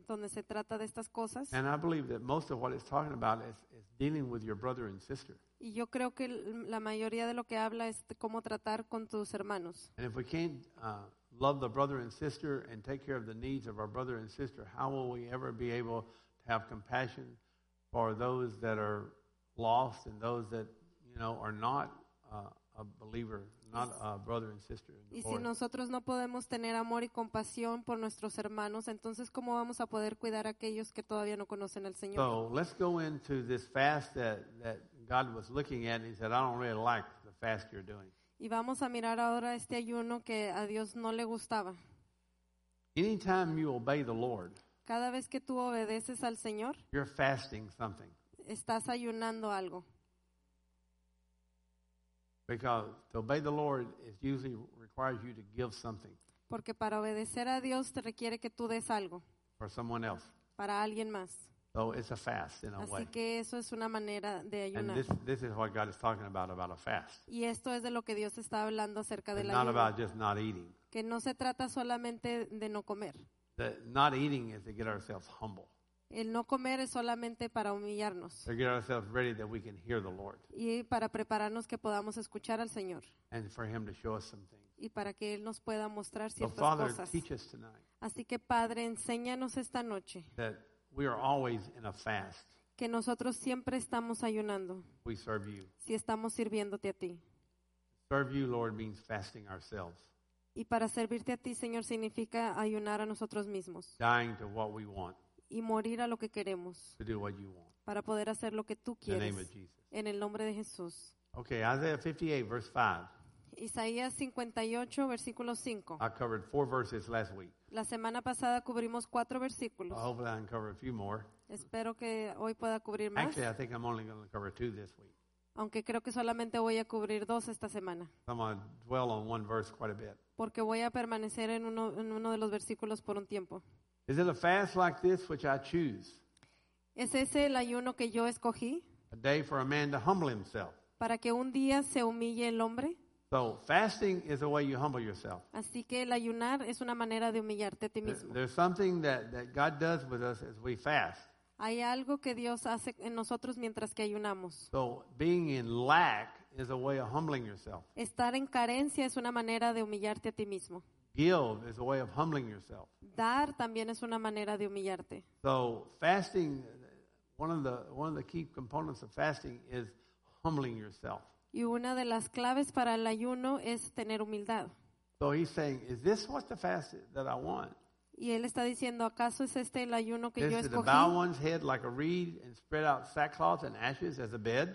donde se trata de estas cosas. And I believe that most of what it's talking about is dealing with your brother and sister. Y yo creo que la mayoría de lo que habla es de cómo tratar con tus hermanos. And if we can't love the brother and sister and take care of the needs of our brother and sister, how will we ever be able to have compassion for those that are lost and those that, are not a believer, not a brother and sister in the Y si Lord? nosotros no podemos tener amor y compasión por nuestros hermanos, entonces ¿cómo vamos a poder cuidar a aquellos que todavía no conocen al Señor? So let's go into this fast that God was looking at, and He said, I don't really like the fast you're doing. Y vamos a mirar ahora este ayuno que a Dios no le gustaba. Anytime you obey the Lord, Cada vez que tú obedeces al Señor, you're fasting something. estás ayunando algo. Because to obey the Lord is usually requires you to give something Porque para obedecer a Dios te requiere que tú des algo for someone else. para alguien más. So it's a fast in a Así way. que eso es una manera de And ayunar. this is what God is talking about a fast. Y esto es de lo que Dios está hablando acerca It's del not ayuno. about just not eating. Que no se trata solamente de no comer. The not eating is to get ourselves humble, El no comer es solamente para humillarnos to get ourselves ready that we can hear the Lord, y para prepararnos que podamos escuchar al Señor and for Him to show us some things. y para que Él nos pueda mostrar So ciertas Father, cosas. teach us tonight Así que Padre, enséñanos esta noche that we are always in a fast. que nosotros siempre estamos ayunando We serve you. si estamos sirviéndote a ti. Serve you, Lord, means fasting ourselves, Y para servirte a ti, Señor, significa ayunar a nosotros mismos dying to what we want, y morir a lo que queremos to do what you want. para poder hacer lo que tú In the name quieres. of Jesus. En el nombre de Jesús. Okay, Isaiah 58, verse 5. Isaías 58, versículo 5. I covered 4 verses last week. La semana pasada cubrimos 4 versículos. Hopefully I can cover a few more. Espero que hoy pueda cubrir más, Actually, I think I'm only going to cover 2 this week. aunque creo que solamente voy a cubrir 2 esta semana, I'm going to dwell on one verse quite a bit. porque voy a permanecer en uno de los versículos por un tiempo. Is it a fast like this which I choose? ¿Es ese el ayuno que yo escogí? A day for a man to humble himself. Para que un día se humille el hombre. So fasting is a way you humble yourself. Así que el ayunar es una manera de humillarte a ti mismo. There's something that God does with us as we fast. Hay algo que Dios hace en nosotros mientras que ayunamos. So being in lack is a way of humbling yourself. Estar en carencia es una manera de humillarte a ti mismo. Give is a way of humbling yourself. Dar también es una manera de humillarte. So fasting, one of the key components of fasting is humbling yourself. Y una de las claves para el ayuno es tener humildad. So he's saying, is this what the fast that I want? Y él está diciendo, ¿acaso es este el ayuno que yo Is it to escogí? bow one's head like a reed and spread out sackcloth and ashes as a bed?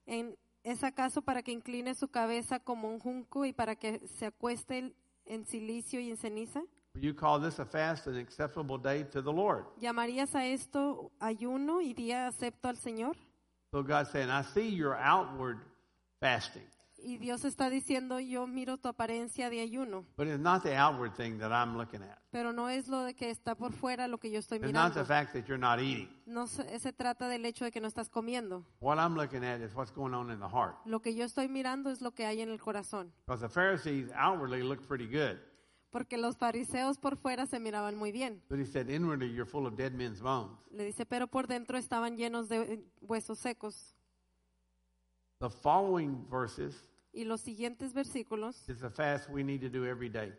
¿Es acaso para que incline su cabeza como un junco y para que se acueste en silicio y en ceniza? Will you call this a fast, an acceptable day to the Lord? ¿Llamarías a esto ayuno y día acepto al Señor? So God's saying, I see your outward fasting, Y Dios está diciendo, yo miro tu apariencia de ayuno, but it's not the outward thing that I'm looking at. pero no es lo de que está por fuera lo que yo estoy It's not the mirando. fact that you're not eating. No se trata del hecho de que no estás comiendo. What I'm looking at is what's going on in the heart. Lo que yo estoy mirando es lo que hay en el corazón. Because the Pharisees outwardly look pretty good. Porque los fariseos por fuera se miraban muy bien. But he said, inwardly you're full of dead men's bones. Le dice, pero por dentro estaban llenos de huesos secos. The following verses Y los siguientes versículos is a fast we need to do every day.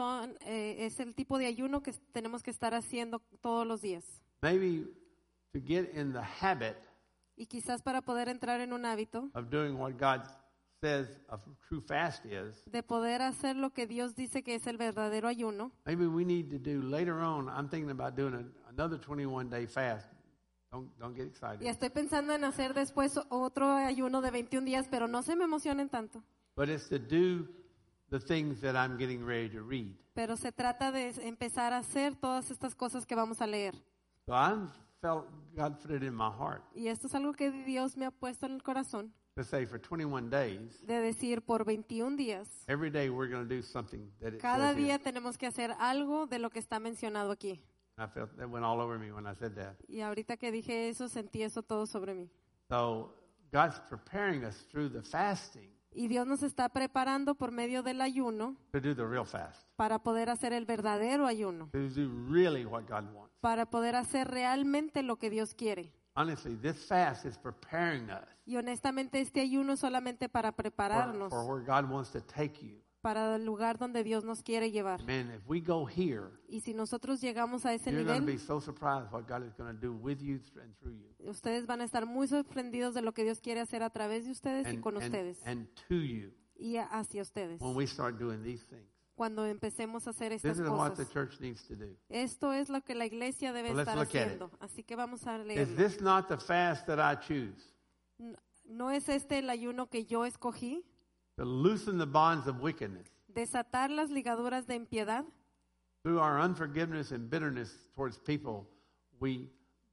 es el tipo de ayuno que tenemos que estar haciendo todos los días. Maybe to get in the habit Y quizás para poder entrar en un hábito of doing what God says a true fast is, de poder hacer lo que Dios dice que es el verdadero ayuno, maybe we need to do later on. I'm thinking about doing another 21-day fast. Don't get y excited. estoy pensando en hacer después otro ayuno de 21 días, pero no se me emocionen tanto. But it's to do the things that I'm getting ready to read. Pero se trata de empezar a hacer todas estas cosas que vamos a leer. So I felt God put it in my heart Y esto es algo que Dios me ha puesto en el corazón, to say for 21 days, de decir por 21 días, every day we're going to do something that it cada says here. día tenemos que hacer algo de lo que está mencionado aquí. I felt that went all over me when I said that. Y ahorita que dije eso, sentí eso todo sobre mí. So God's preparing us through the fasting Y Dios nos está preparando por medio del ayuno to do the real fast, para poder hacer el verdadero ayuno, to do really what God wants. para poder hacer realmente lo que Dios quiere. Honestly, this fast is preparing us Y honestamente este ayuno es solamente para prepararnos for where God wants to take you. para el lugar donde Dios nos quiere llevar. Man, if we go here, Y si nosotros llegamos a ese you're going to be nivel, so surprised what God is going to do with you and through you ustedes van a estar muy sorprendidos de lo que Dios quiere hacer a través de ustedes y con ustedes and to you y hacia ustedes. when we start doing these things. Cuando empecemos a hacer This estas is what the cosas. church needs to do. Esto es lo que la iglesia debe So let's estar look at haciendo. Así que vamos a Is leerlo. this not the fast that I choose? ¿No es este el ayuno que yo escogí? To loosen the bonds of wickedness. Desatar las ligaduras de impiedad. Through our unforgiveness and bitterness towards people, we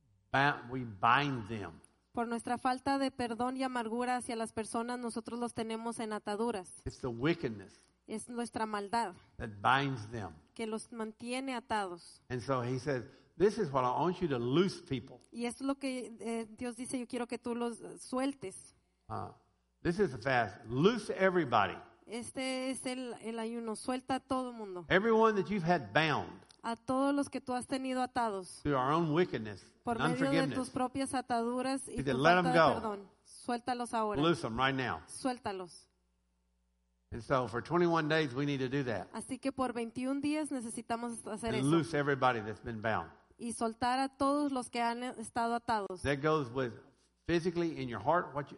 bind them. Por nuestra falta de perdón y amargura hacia las personas, nosotros los tenemos en ataduras. It's the wickedness Es nuestra maldad that binds them. que los mantiene atados. And so he says, this is what I want you to loose people. Y esto es lo que Dios dice, yo quiero que tú los sueltes. This is the fast. Loose everybody. Este es el ayuno, suelta a todo el mundo. Everyone that you've had bound A todos los que tú has tenido atados through our own wickedness por and medio de tus unforgiveness. propias ataduras y He tu said, "Let falta them de go." perdón. Suéltalos ahora. Loose them right now. Suéltalos. And so for 21 days, we need to do that. Así que por 21 días necesitamos hacer And eso. loose everybody that's been bound. Y soltar a todos los que han estado atados. That goes with physically in your heart, what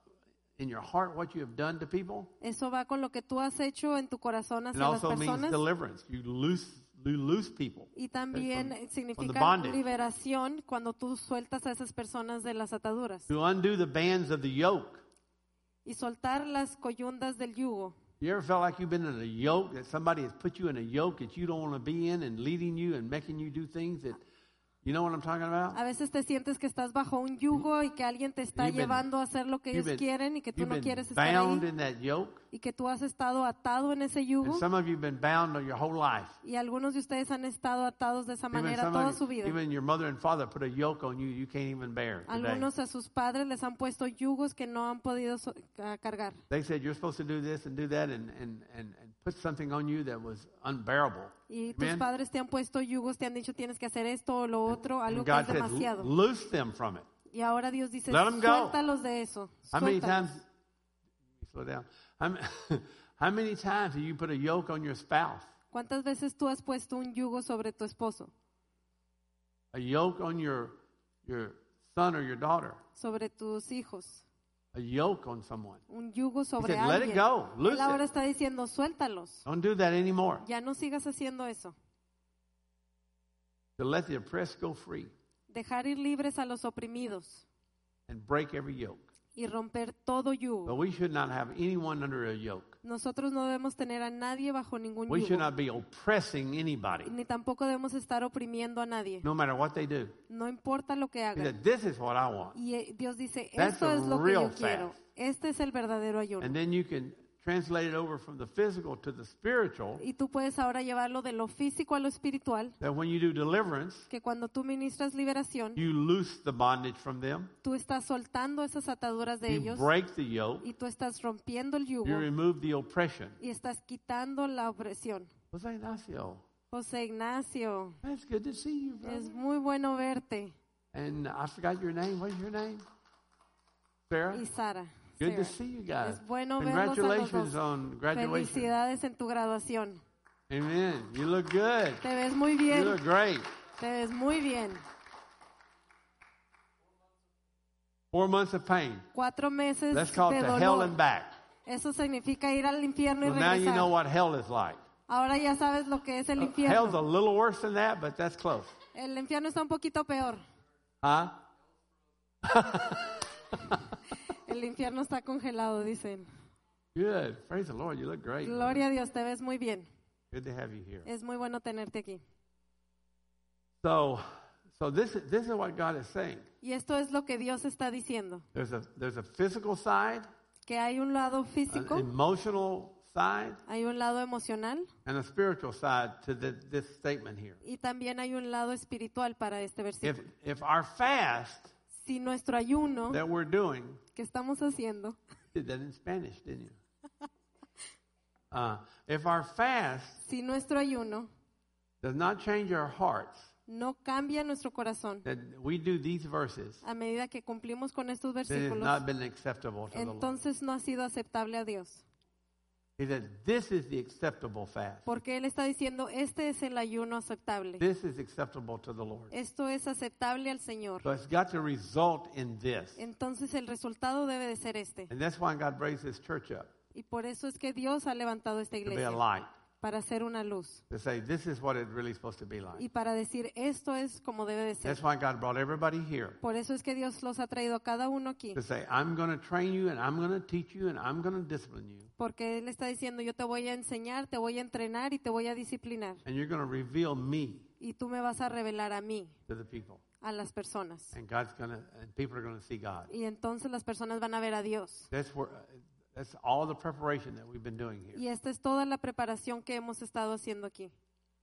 you have done to people. Eso va con lo que tú has hecho en tu corazón It hacia las also means personas. deliverance. You loose people. Y también from the significa bondage. liberación cuando tú sueltas a esas personas de las ataduras. To undo the bands of the yoke. Y soltar las coyundas del yugo. You ever felt like you've been in a yoke, that somebody has put you in a yoke that you don't want to be in and leading you and making you do things that, you know what I'm talking about? A veces te sientes que estás bajo un yugo y que alguien te está You've been- llevando a hacer lo que ellos quieren y que tú you've no been quieres estar bound ahí in that yoke. y que tú has estado atado en ese yugo And some of you have been bound your whole life. y algunos de ustedes han estado atados de esa Even manera some toda of su you, vida. even your mother and father put a yoke on you you can't even bear today. Algunos a sus padres les han puesto yugos que no han podido cargar. They said you're supposed to do this and do that and put something on you that was unbearable. Y tus Amen? padres te han puesto yugos, te han dicho tienes que hacer esto o lo otro, algo And que God es said, demasiado. loose them from it. Y ahora Dios dice, Let 'em go. suéltalos de eso. How many Suéltalos. times? Slow down. How many times have you put a yoke on your spouse? ¿Cuántas veces tú has puesto un yugo sobre tu esposo, A yoke on your son or your daughter? sobre tus hijos? A yoke on someone? Un yugo sobre said, "Let it alguien. go. Loose Él ahora it." está diciendo, suéltalos. Don't do that anymore. Ya no sigas haciendo eso. To let the oppressed go free Dejar ir libres a los oprimidos and break every yoke. y romper todo But yugo. we should not have anyone under a yoke. Nosotros no debemos tener a nadie bajo ningún We should yugo. not be oppressing anybody, Ni tampoco debemos estar oprimiendo a nadie. no matter what they do. No importa lo que He hagan. said, this is what I want. Y Dios dice, That's esto a es lo que yo real quiero. fast. Este es el verdadero ayuno. And then you can translate it over from the physical to the spiritual, Y tú puedes ahora llevarlo de lo físico a lo espiritual, that when you do deliverance, que cuando tú ministras liberación, you loose the bondage from them, tú estás soltando esas ataduras de you ellos break the yoke, y tú estás rompiendo el you yugo remove the oppression. y estás quitando la opresión. Jose Ignacio, José Ignacio, that's good to see you, brother. es muy bueno verte. And I forgot your name. What's your name? Sarah? Y Sara. Good to Sarah. see you guys. Es bueno verlos a los Congratulations dos. on graduation. Felicidades en tu graduación. Amen. You look good. Te ves muy You bien. look great. Te ves muy bien. 4 months of pain. 4 meses That's called de to hell dolor. and back. Eso significa ir al infierno y Well, now you know regresar. what hell is like. Ahora ya sabes lo que es el Hell's a infierno. little worse than that, but that's close. El infierno está un poquito peor. Huh? El infierno está congelado, dicen. Good. Praise the Lord. You look great. Gloria a Dios, te ves muy bien. Good to have you here. Es muy bueno tenerte aquí. So this is what God is saying. Y esto es lo que Dios está diciendo. There's a physical side, Que hay un lado an físico, emotional side, hay un lado emocional and a spiritual side to this statement here. y también hay un lado espiritual para este versículo. If our fast Si nuestro ayuno that we're doing, que estamos haciendo, did that in Spanish, didn't you? If our fast Si nuestro ayuno does not change our hearts, no cambia nuestro corazón that we do these verses, a medida que cumplimos con estos then it's versículos, not been acceptable to the Lord. entonces no ha sido aceptable a Dios. He said, this is the acceptable fast. Porque Él está diciendo, este es el ayuno aceptable. This is acceptable to the Lord. Esto es aceptable al Señor. So it's got to result in this. Entonces el resultado debe de ser este. And that's why God raised His church up, Y por eso es que Dios ha levantado esta to be a iglesia, light, para ser una luz. to say, this is what it's really supposed to be like. Y para decir, esto es como debe de ser. That's why God brought everybody here, Por eso es que Dios los ha traído a cada uno aquí. to say, I'm going to train you, and I'm going to teach you, and I'm going to discipline you. Porque Él está diciendo, yo te voy a enseñar, te voy a entrenar y te voy a disciplinar. And you're going to reveal me Y tú me vas a revelar a mí, to the people. a las personas. And and people are going to see God. Y entonces las personas van a ver a Dios. That's all the preparation that we've been doing here. Y esta es toda la preparación que hemos estado haciendo aquí.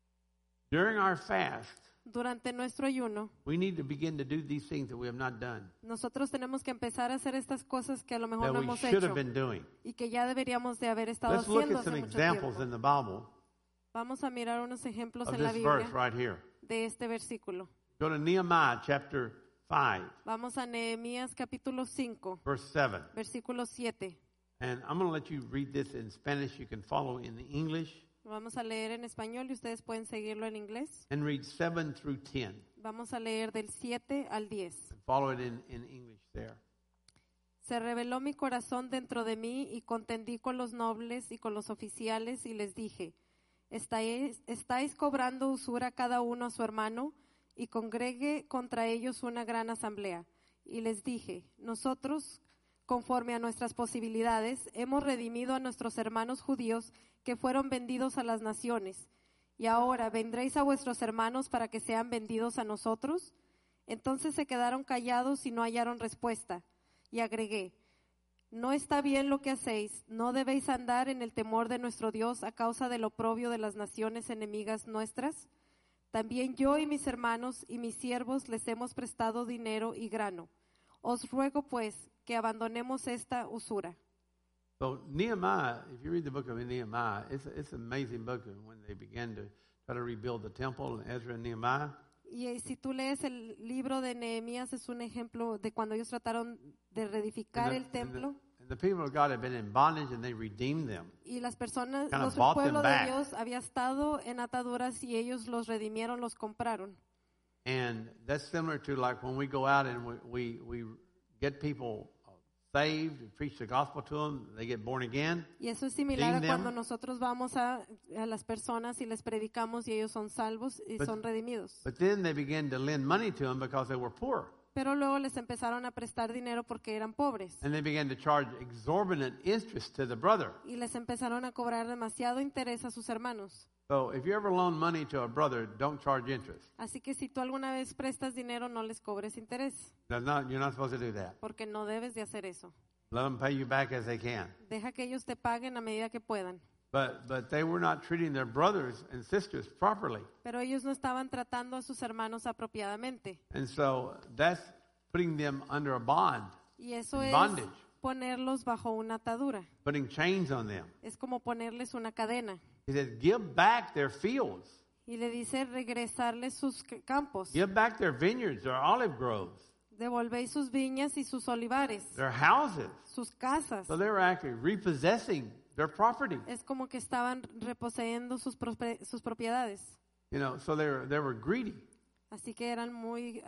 During our fast, Durante nuestro ayuno, we need to begin to do these things that we have not done, nosotros tenemos que empezar a hacer estas cosas que a lo mejor that no we hemos should have hecho been doing. y que ya deberíamos de haber estado Let's look haciendo at hace some mucho examples tiempo. in the Bible Vamos a mirar unos ejemplos of en la this verse Biblia right here. de este versículo. Go to Nehemiah chapter 5, Vamos a Nehemías capítulo 5, verse 7. versículo 7. And I'm going to let you read this in Spanish. You can follow in English Vamos a leer en español y ustedes pueden seguirlo en inglés. and read 7 through 10. Vamos a leer del 7 al 10. And follow it in English there. Se rebeló mi corazón dentro de mí y contendí con los nobles y con los oficiales y les dije, ¿estáis cobrando usura cada uno a su hermano? Y congregué contra ellos una gran asamblea. Y les dije, nosotros, conforme a nuestras posibilidades, hemos redimido a nuestros hermanos judíos que fueron vendidos a las naciones. Y ahora, ¿vendréis a vuestros hermanos para que sean vendidos a nosotros? Entonces se quedaron callados y no hallaron respuesta. Y agregué, no está bien lo que hacéis, no debéis andar en el temor de nuestro Dios a causa del oprobio de las naciones enemigas nuestras. También yo y mis hermanos y mis siervos les hemos prestado dinero y grano. Os ruego pues que abandonemos esta usura. So Nehemiah, if you read the book of Nehemiah, it's an amazing book when they began to try to rebuild the temple, Ezra and Nehemiah. Y si tú lees el libro de Nehemías, es un ejemplo de cuando ellos trataron de reedificar el templo. And the people of God had been in bondage and they redeemed them. Y las personas, Kind of el bought pueblo them de back. Dios había estado en ataduras y ellos los redimieron, los compraron. And that's similar to like when we go out and we get people saved and preach the gospel to them, they get born again. Y eso es similar a Redeem them. cuando nosotros vamos a las personas y les predicamos y ellos son salvos y son redimidos. But then they began to lend money to them because they were poor. Pero luego les empezaron a prestar dinero porque eran pobres. And they began to charge exorbitant interest to the brother. Y les empezaron a cobrar demasiado interés a sus hermanos. So if you ever loan money to a brother, don't charge interest. Así que si tú alguna vez prestas dinero, no les cobres interés, You're not supposed to do that. porque no debes de hacer eso. Let them pay you back as they can. Deja que ellos te paguen a medida que puedan. But they were not treating their brothers and sisters properly. Pero ellos no estaban tratando a sus hermanos apropiadamente. And so that's putting them under a bond, Y eso es bondage, ponerlos bajo una atadura. putting chains on them. Es como ponerles una cadena. He says, give back their fields. Y le dice regresarles sus campos. Give back their vineyards, their olive groves, Devolvéis sus viñas y sus olivares, their houses. sus casas. So they were actually repossessing their property. Es como que estaban reposeyendo sus propiedades. You know, so they were greedy. Así que eran muy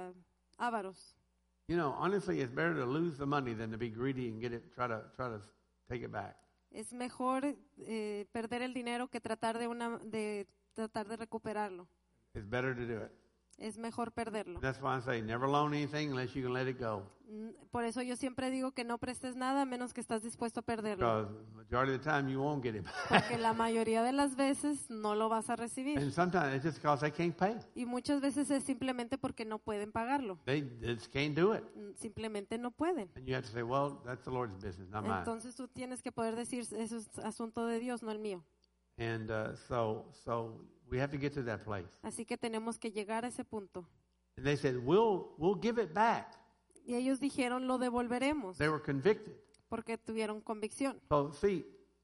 ávaros. You know, honestly, it's better to lose the money than to be greedy and try to take it back. Es mejor perder el dinero que tratar de tratar de recuperarlo. It's better to do it. Es mejor perderlo. That's why I say never loan anything unless you can let it go. Por eso yo siempre digo que no prestes nada a menos que estás dispuesto a perderlo. Because the majority of the time you won't get it back. Porque la mayoría de las veces no lo vas a recibir. And sometimes it's just because they can't pay. Y muchas veces es simplemente porque no pueden pagarlo. They just can't do it. Simplemente no pueden. And you have to say, well, that's the Lord's business, not mine. Entonces tú tienes que poder decir, eso es asunto de Dios, no el mío. And so we have to get to that place. Así que tenemos que llegar a ese punto. And they said, we'll give it back. Y ellos dijeron, lo devolveremos, They were convicted. porque tuvieron convicción. So see,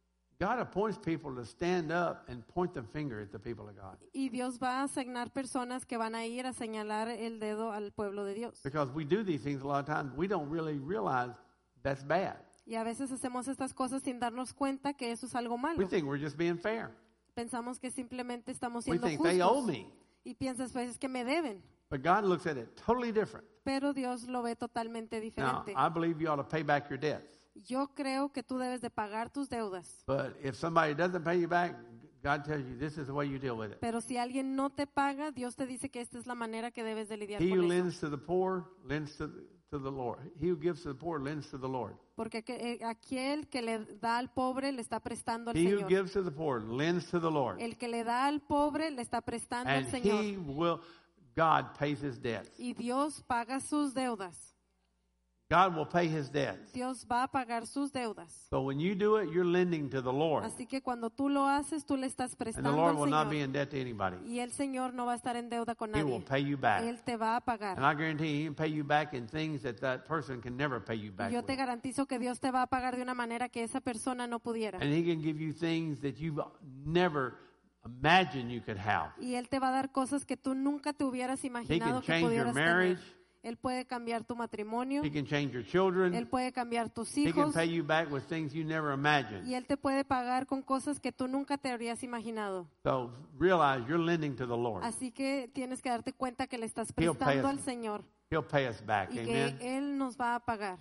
God appoints people to stand up and point the finger at the people of God. Y Dios va a asignar personas que van a ir a señalar el dedo al pueblo de Dios. Because we do these things a lot of times, we don't really realize that's bad. Y a veces hacemos estas cosas sin darnos cuenta que eso es algo We malo. think we're just being fair. Pensamos que simplemente estamos We siendo think they owe justos. me. Y piensas, pues es que me deben. But God looks at it totally different. Pero Dios lo ve totalmente Now, diferente. I believe you ought to pay back your debts. Yo creo que tú debes de pagar tus deudas. But if somebody doesn't pay you back, God tells you this is the way you deal with it. Pero si alguien no te paga, Dios te dice que esta es la manera que debes de lidiar He who con eso. lends to the poor lends to the Lord. He who gives to the poor lends to the Lord. Porque aquel que le da al pobre le está prestando al He who Señor. gives to the poor lends to the Lord. El que le da al pobre le está prestando al And Señor. God pays his debts. Y Dios paga sus deudas. God will pay his debts. Dios va a pagar sus deudas. So when you do it, you're lending to the Lord. Así que cuando tú lo haces, tú le estás And the prestando Lord al will not be Señor. in debt to anybody. Y el Señor no va a estar en deuda con He will nadie. pay you back. Él te va a And pagar. I guarantee you, he can pay you back in things that person can never pay you back Y yo te with. garantizo que Dios te va a pagar de una manera que esa persona no pudiera. And he can give you things that you've never imagined you could have. Y Él te va a dar cosas que tú nunca te hubieras imaginado que change your pudieras marriage. tener. Él puede cambiar tu matrimonio. He can change your children. Él puede cambiar tus He can hijos. pay you back with things you never imagined. Y Él te puede pagar con cosas que tú nunca te habrías imaginado. So realize you're lending to the Lord. Así que tienes que darte cuenta que le estás He'll pay prestando us. al Señor He'll pay us back. y Amen. que Él nos va a pagar.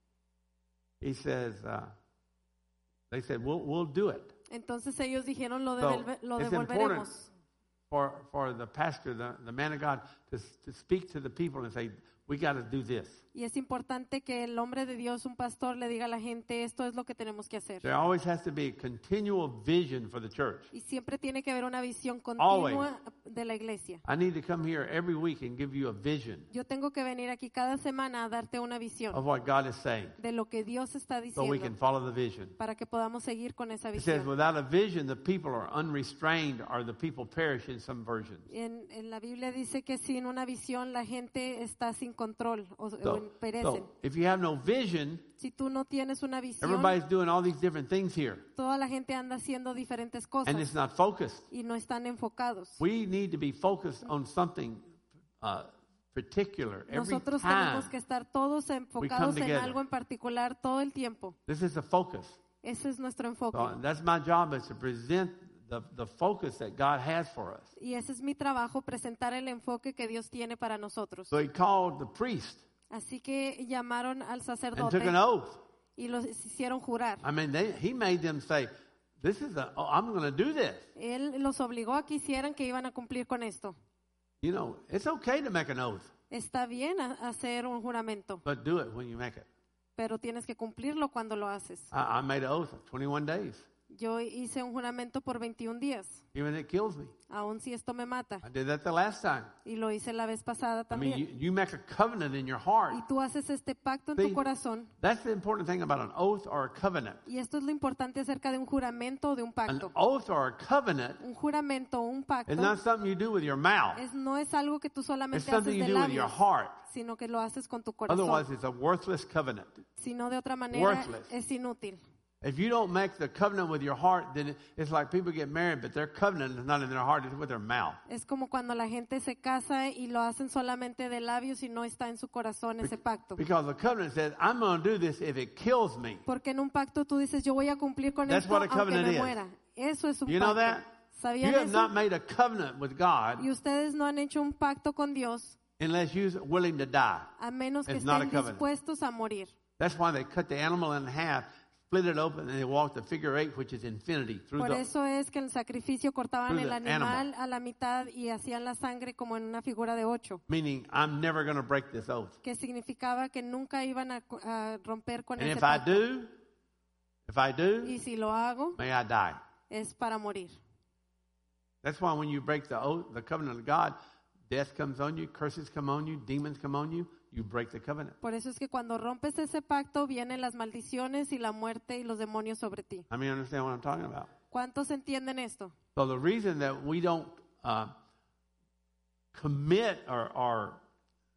He says, they said, we'll do it. Entonces ellos dijeron, lo So, it's devolveremos. For the pastor, the man of God, to speak to the people and say, we got to do this. Y es importante que el hombre de Dios, un pastor, le diga a la gente, esto es lo que tenemos que hacer. There always has to be a continual vision for the church. Y siempre tiene que haber una visión continua de la iglesia. I need to come here every week and give you a vision Yo tengo que venir aquí cada semana a darte una visión of what God is saying de lo que Dios está so we can diciendo follow the vision. para que podamos seguir con esa It says, visión. without a vision, the people are unrestrained or the people perish in some versions. En la Biblia dice que sin una visión la gente está sin control o perecen. So if you have no vision, Si tú no tienes una visión, everybody's doing all these different things here, toda la gente anda haciendo diferentes and it's cosas not focused. y no están enfocados. We need to be focused on something particular every Nosotros time. tenemos que estar todos enfocados en together. algo en particular todo el tiempo. This is the focus. Ese es nuestro enfoque. So that's my job, is to present the focus that God has for us. Y ese es mi trabajo, presentar el enfoque que Dios tiene para nosotros. So he called the priest Así que llamaron al and took sacerdote an oath. y los hicieron jurar. I mean, he made them say, I'm going to do this. Él los obligó a que hicieran que iban a cumplir con esto. You know, it's okay to make an oath, Está bien hacer un juramento, but do it when you make it. pero tienes que cumplirlo cuando lo haces. I made an oath of 21 days, Yo hice un juramento por 21 días, even if it kills me. aun si esto me mata. I did that the last time. Y lo hice la vez pasada I mean, también. you make a covenant in your heart. Y tú haces este pacto en See, tu corazón. That's the important thing about an oath or a covenant. Y esto es lo importante acerca de un juramento o de un An pacto. oath or a covenant Un juramento o un pacto is not something you do with your mouth. no es algo que tú It's solamente something haces you de do with your labios, heart. sino que lo haces con tu Otherwise, corazón. it's a worthless covenant. Si no, de otra manera, Worthless. es inútil. If you don't make the covenant with your heart, then it's like people get married, but their covenant is not in their heart, it's with their mouth. Es como cuando la gente se casa y lo hacen solamente de labios y no está en su corazón ese pacto. Because the covenant says, I'm going to do this if it kills me. Porque en un pacto tú dices, yo voy a cumplir con That's esto what a aunque covenant me is. muera. Eso es un You know pacto. that? You ¿Sabían have eso? not made a covenant with God Y ustedes no han hecho un pacto con Dios unless you're willing to die. a menos que It's not a estén covenant. dispuestos a morir. That's why they cut the animal in half, split it open, and they walk the figure eight, which is infinity, through Por the... eso es que en el sacrificio cortaban through el the animal a la mitad y hacían la sangre como en una figura de 8, Meaning, I'm never going to break this oath. que significaba que nunca iban a romper con And ese if I pacto. do, Y si lo hago, may I die. es para morir. That's why when you break the oath, the covenant of God, death comes on you, curses come on you, demons come on you, you break the covenant. Por eso es que cuando rompes ese pacto vienen las maldiciones y la muerte y los demonios sobre ti. I mean, understand what I'm talking about? ¿Cuántos entienden esto? So the reason that we don't commit or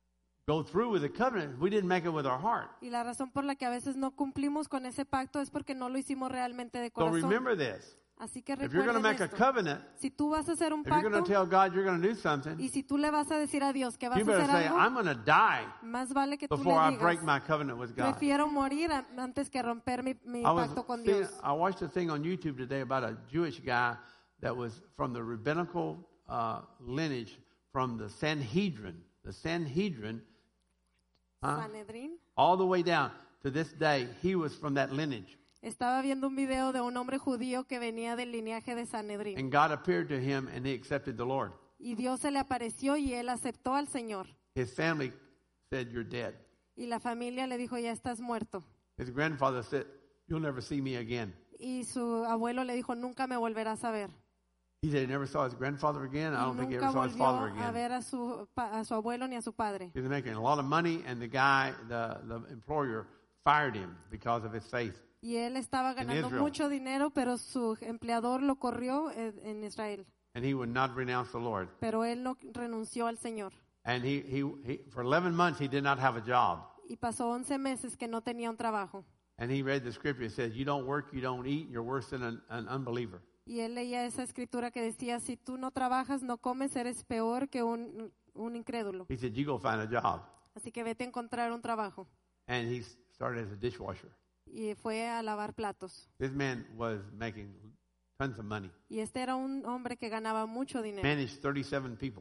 go through with the covenant, we didn't make it with our heart. Y la razón por la que a veces no cumplimos con ese pacto es porque no lo hicimos realmente de So corazón. remember this. Así que If you're going to recuerden make a esto. covenant, Si tú vas a hacer un if you're going to pacto tell God you're going to do something, y si tú le vas a decir a Dios que vas you a better hacer say, algo, I'm going to die más vale que tú before I le break digas, my covenant with God. prefiero morir antes que romper mi pacto con Dios. I watched a thing on YouTube today about a Jewish guy that was from the rabbinical lineage from the Sanhedrin. The Sanhedrin, Sanedrín. all the way down to this day, he was from that lineage. Estaba viendo un video de un hombre judío que venía del linaje de Sanedrín. And God appeared to him and he accepted the Lord. Y Dios se le apareció y él aceptó al Señor. His family said, you're dead. Y la familia le dijo, ya estás muerto. His grandfather said, you'll never see me again. Y su abuelo le dijo, nunca me volverás a ver. He said he never saw his grandfather again. I Y don't think he nunca ever saw his volvió father a again. ver a su abuelo ni a su padre. He was making a lot of money, and the guy, the employer, fired him because of his faith. Y él estaba ganando Israel. mucho dinero, pero su empleador lo corrió en Israel. And he would not renounce the Lord. Pero él no renunció al Señor. And he for 11 months, he did not have a job. Y pasó 11 meses que no tenía un trabajo. And he read the scripture. It says, you don't work, you don't eat, you're worse than an unbeliever. Y él leía esa escritura que decía, si tú no trabajas, no comes, eres peor que un incrédulo. He said, you go find a job. Así que vete a encontrar un trabajo. And he started as a dishwasher. Y fue a lavar platos. This man was making tons of money. Y este era un hombre que ganaba mucho dinero. Managed 37 people.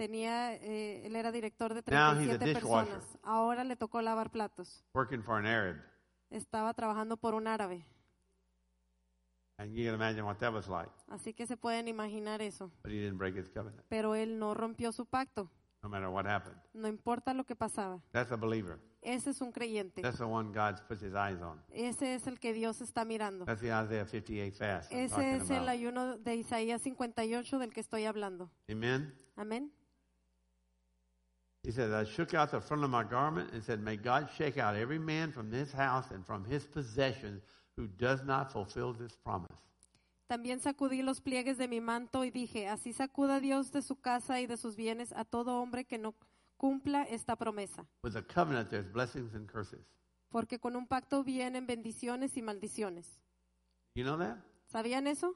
Él era director de Now he's a 37 dishwasher. personas. Ahora le tocó lavar platos. Working for an Arab. Estaba trabajando por un árabe. And you can imagine what that was like. Así que se pueden imaginar eso. But he didn't break his covenant, Pero él no rompió su pacto. no matter what happened. No importa lo que pasaba. That's a believer. Ese es un creyente. That's the one God puts his eyes on. Ese es el que Dios está mirando. That's the Isaiah 58 fast I'm Ese talking es el about. ayuno de Isaías 58 del que estoy hablando. Amen? Amén. He said, I shook out the front of my garment and said, may God shake out every man from this house and from his possessions who does not fulfill this promise. También sacudí los pliegues de mi manto y dije, así sacuda Dios de su casa y de sus bienes a todo hombre que no cumpla esta promesa. With a covenant, there's blessings and curses. Porque con un pacto vienen bendiciones y maldiciones. You know that? ¿Sabían eso?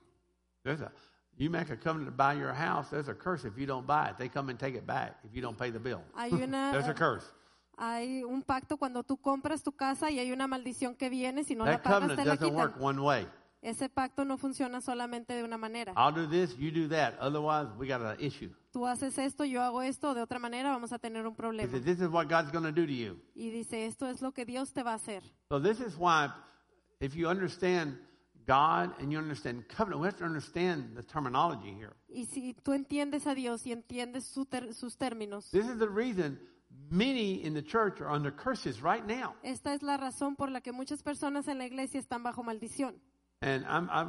You make a covenant to buy your house, there's a curse if you don't buy it. They come and take it back if you don't pay the bill. There's a curse. Hay un pacto cuando tú compras tu casa y hay una maldición que viene, si no That la pagas covenant te la doesn't work quitan. one way. Ese pacto no funciona solamente de una manera. I'll do this, you do that. Otherwise, we got an issue. Tú haces esto, yo hago esto, de otra manera vamos a tener un He problema. said, this is what God's going to do to you. Y dice, esto es lo que Dios te va a hacer. So this is why, if you understand God and you understand covenant, we have to understand the terminology here. Y si tú entiendes a Dios y entiendes sus términos, This is the reason many in the church are under curses right now. esta es la razón por la que muchas personas en la iglesia están bajo maldición. And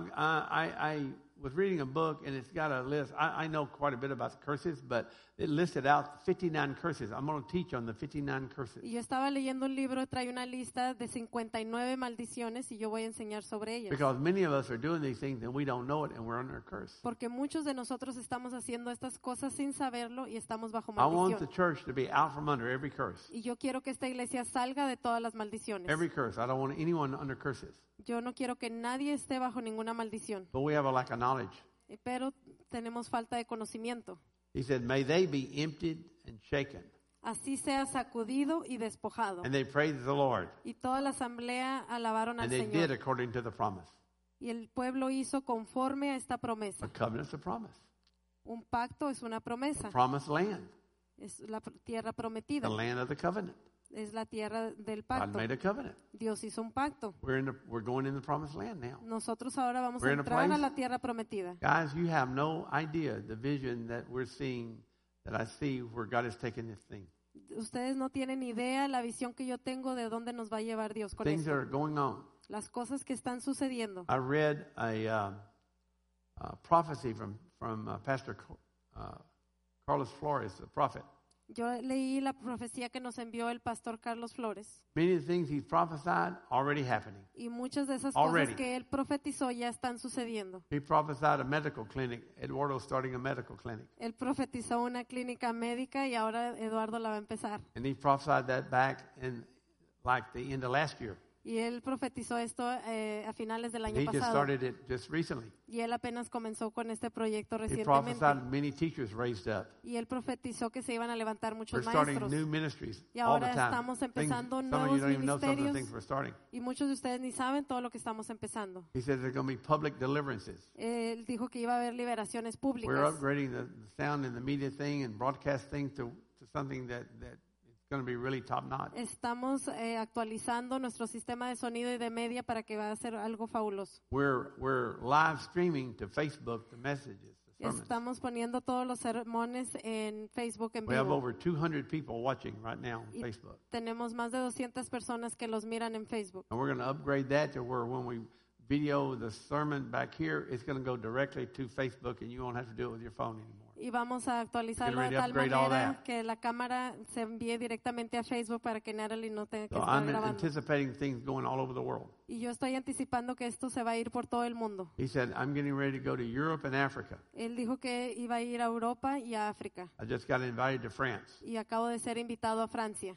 I was reading a book, and it's got a list. I know quite a bit about the curses, but it listed out 59 curses. I'm going to teach on the 59 curses. Y yo estaba leyendo un libro, trae una lista de 59 maldiciones y yo voy a enseñar sobre ellas. Because many of us are doing these things, and we don't know it, and we're under a curse. Porque muchos de nosotros estamos haciendo estas cosas sin saberlo y estamos bajo I want the maldición. church to be out from under every curse. Y yo quiero que esta iglesia salga de todas las maldiciones. Every curse. I don't want anyone under curses. Yo no quiero que nadie esté bajo ninguna maldición. But we have a lack of knowledge. Pero tenemos falta de conocimiento. He said, may they be emptied and shaken. Así sea sacudido y despojado. And they praised the Lord. Y toda la asamblea alabaron al And they did Señor. according to the promise. Y el pueblo hizo conforme a esta promesa. A covenant's a promise. Un pacto es una promesa. Promised land. Es la tierra The prometida. land of the covenant. Es la tierra del God pacto. made a covenant. Dios hizo un pacto. We're going in the promised land now. Nosotros ahora vamos a We're in a entrar a place- la tierra prometida. Guys, you have no idea the vision that we're seeing, that I see where God is taking this thing. Ustedes no tienen idea la visión que yo tengo de dónde nos va a llevar Dios con Things that esto. are going on. Las cosas que están sucediendo. I read a prophecy from Pastor Carlos Flores, the prophet. Yo leí la profecía que nos envió el pastor Carlos Flores Many of the things he's prophesied already happening. y muchas de esas Already. cosas que él profetizó ya están sucediendo. He prophesied a medical clinic. Eduardo's starting a medical clinic. Él profetizó una clínica médica y ahora Eduardo la va a empezar. And he prophesied that back in like the end of last year. Y él profetizó esto a finales del And año he just pasado. started it just recently. Y él apenas comenzó con este proyecto He recientemente. prophesied many teachers raised up. Y él profetizó que se iban a levantar muchos We're starting maestros. new ministries Y all ahora the time. estamos empezando Some of you nuevos don't even know some of the ministerios. things we're starting. Y muchos de ustedes ni saben todo lo que estamos empezando. He said there's going to be public deliverances. Él dijo que iba a haber liberaciones We're públicas. upgrading the sound and the media thing and broadcast thing to something that is going to be really top notch. Estamos actualizando nuestro sistema de sonido y de media para que va a ser algo fabuloso. We're live streaming to Facebook the messages, the sermons. Estamos poniendo todos los sermones en Facebook en We have vivo. over 200 people watching right now on Y Facebook. tenemos más de 200 personas que los miran en Facebook. And we're going to upgrade that to where when we video the sermon back here, it's going to go directly to Facebook and you won't have to do it with your phone anymore. Y vamos a actualizarlo Get de ready to tal upgrade all manera that. que la cámara se envíe directamente a Facebook para que Natalie no tenga que So estar I'm grabando. anticipating things going all over the world. Y yo estoy anticipando que esto se va a ir por todo el mundo. He said, I'm getting ready to go to Europe and Africa. Él dijo que iba a ir a Europa y a África. I just got invited to France. Y acabo de ser invitado a Francia.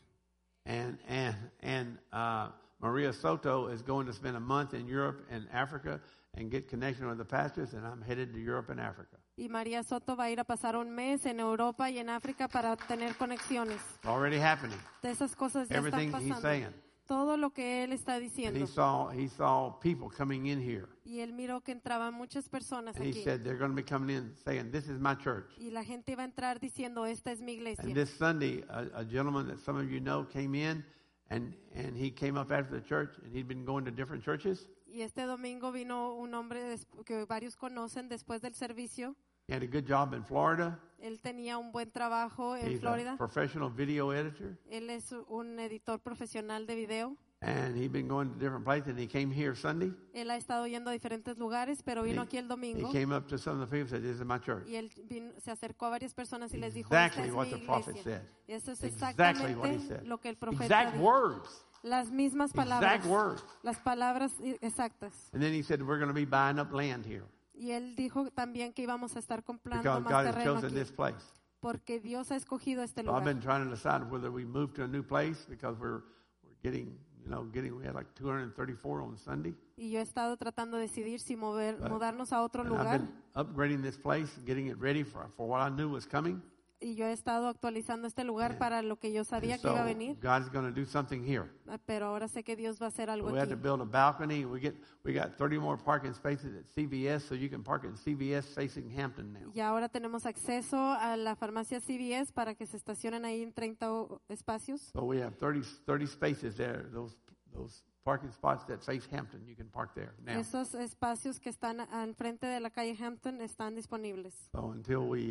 And Maria Soto is going to spend a month in Europe and Africa and get connection with the pastors, and I'm headed to Europe and Africa. Y María Soto va a ir a pasar un mes en Europa y en África para tener conexiones. It's already happening. De esas cosas ya Everything están he's pasando. saying. Todo lo que él está And diciendo. he saw people coming in here. Y él miró que entraban muchas personas And he aquí. said they're going to be coming in saying, this is my church. Y la gente iba a entrar diciendo, esta es mi And iglesia. this Sunday, a gentleman that some of you know came in, and he came up after the church, and he'd been going to different churches. Y este domingo vino un hombre que varios conocen después del servicio. He had a good job in Florida. Él tenía un buen trabajo en He's a Florida. professional video editor. Él es un editor profesional de video. And he'd been going to different places, and he came here Sunday. Él ha estado yendo a diferentes lugares, pero vino aquí el He domingo. came up to some of the people and said, this is my church. Y él se acercó a varias personas y les dijo, Exactly esta es what mi the prophet iglesia. said. Y eso es Exactly what he exactamente said. lo que el profeta Exact dijo. words. Las mismas Exact palabras. words. Las palabras exactas. And then he said, we're going to be buying up land here Y él dijo también que íbamos a estar comprando because más God has terreno chosen aquí. this place. Porque Dios ha escogido este So I've lugar. been trying to decide whether we move to a new place because we're getting, we had like 234 on Sunday. Y yo he estado tratando de decidir si But- mudarnos a otro And I've lugar. been upgrading this place, getting it ready for what I knew was coming. Y yo he estado actualizando este lugar para lo que yo sabía And que iba a so venir. God's going to do something here. Pero ahora sé que Dios va a hacer algo We had to aquí. build a balcony. We got 30 more parking spaces at CVS, so you can park at CVS facing Hampton now. Y ahora tenemos acceso a la farmacia CVS para que se estacionen ahí en 30 espacios. So we have 30 spaces there. Those parking spots that face Hampton, you can park there now. Esos espacios que están al frente de la calle Hampton están disponibles. So until we,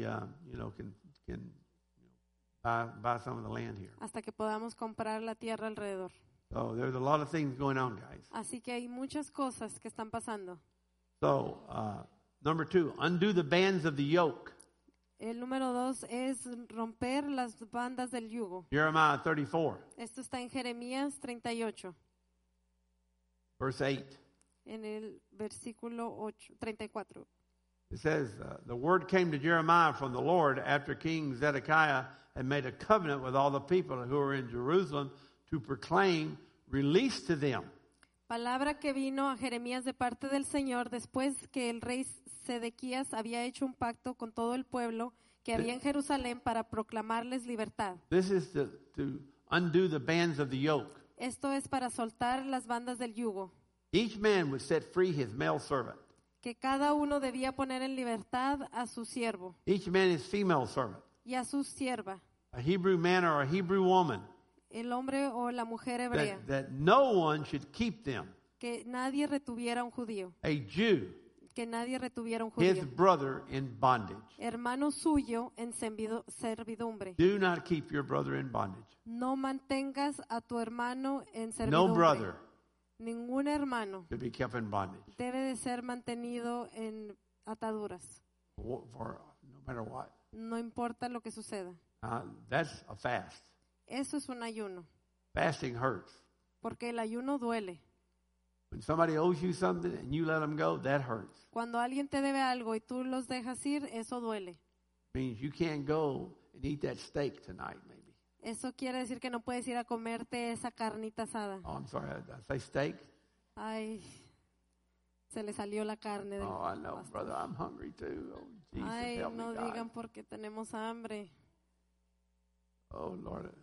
can buy some of the land here. Hasta que podamos comprar la tierra alrededor. So there's a lot of things going on, guys. Así que hay muchas cosas que están pasando. So number 2, undo the bands of the yoke. El número 2 es romper las bandas del yugo. Jeremiah 34, Esto está en Jeremías 38, verse 8. en el versículo 34. It says, the word came to Jeremiah from the Lord after King Zedekiah had made a covenant with all the people who were in Jerusalem to proclaim release to them. Palabra que vino a Jeremías de parte del Señor después que el rey Sedequías había hecho un pacto con todo el pueblo que había en Jerusalén para proclamarles libertad. This is to undo the bands of the yoke. Esto es para soltar las bandas del yugo, Each man would set free his male servant. que cada uno debía poner en libertad a su siervo Each man his female servant. y a su sierva, A Hebrew man or a Hebrew woman. el hombre o la mujer hebrea, That no one should keep them. que nadie retuviera un judío, A Jew, que nadie retuviera un his judío, brother in bondage. hermano suyo en servidumbre. Do not keep your brother in bondage. No mantengas a tu hermano en No servidumbre. brother Ningún hermano to be kept in bondage debe de ser mantenido en ataduras, for no matter what. no importa lo que suceda. That's a fast. Eso es un ayuno, Fasting hurts. porque el ayuno duele. When somebody owes you something and you let them go, that hurts. Cuando alguien te debe algo y tú los dejas ir, eso duele. Means you can't go and eat that steak tonight, maybe. Eso quiere decir que no puedes ir a comerte esa carnita asada. Oh, I'm sorry, did I say steak? Ay, se le salió la carne del Oh, I know, pastor. brother, I'm hungry too. Oh, Jesus, Ay, help no me, God. digan porque tenemos hambre. Oh, Lord.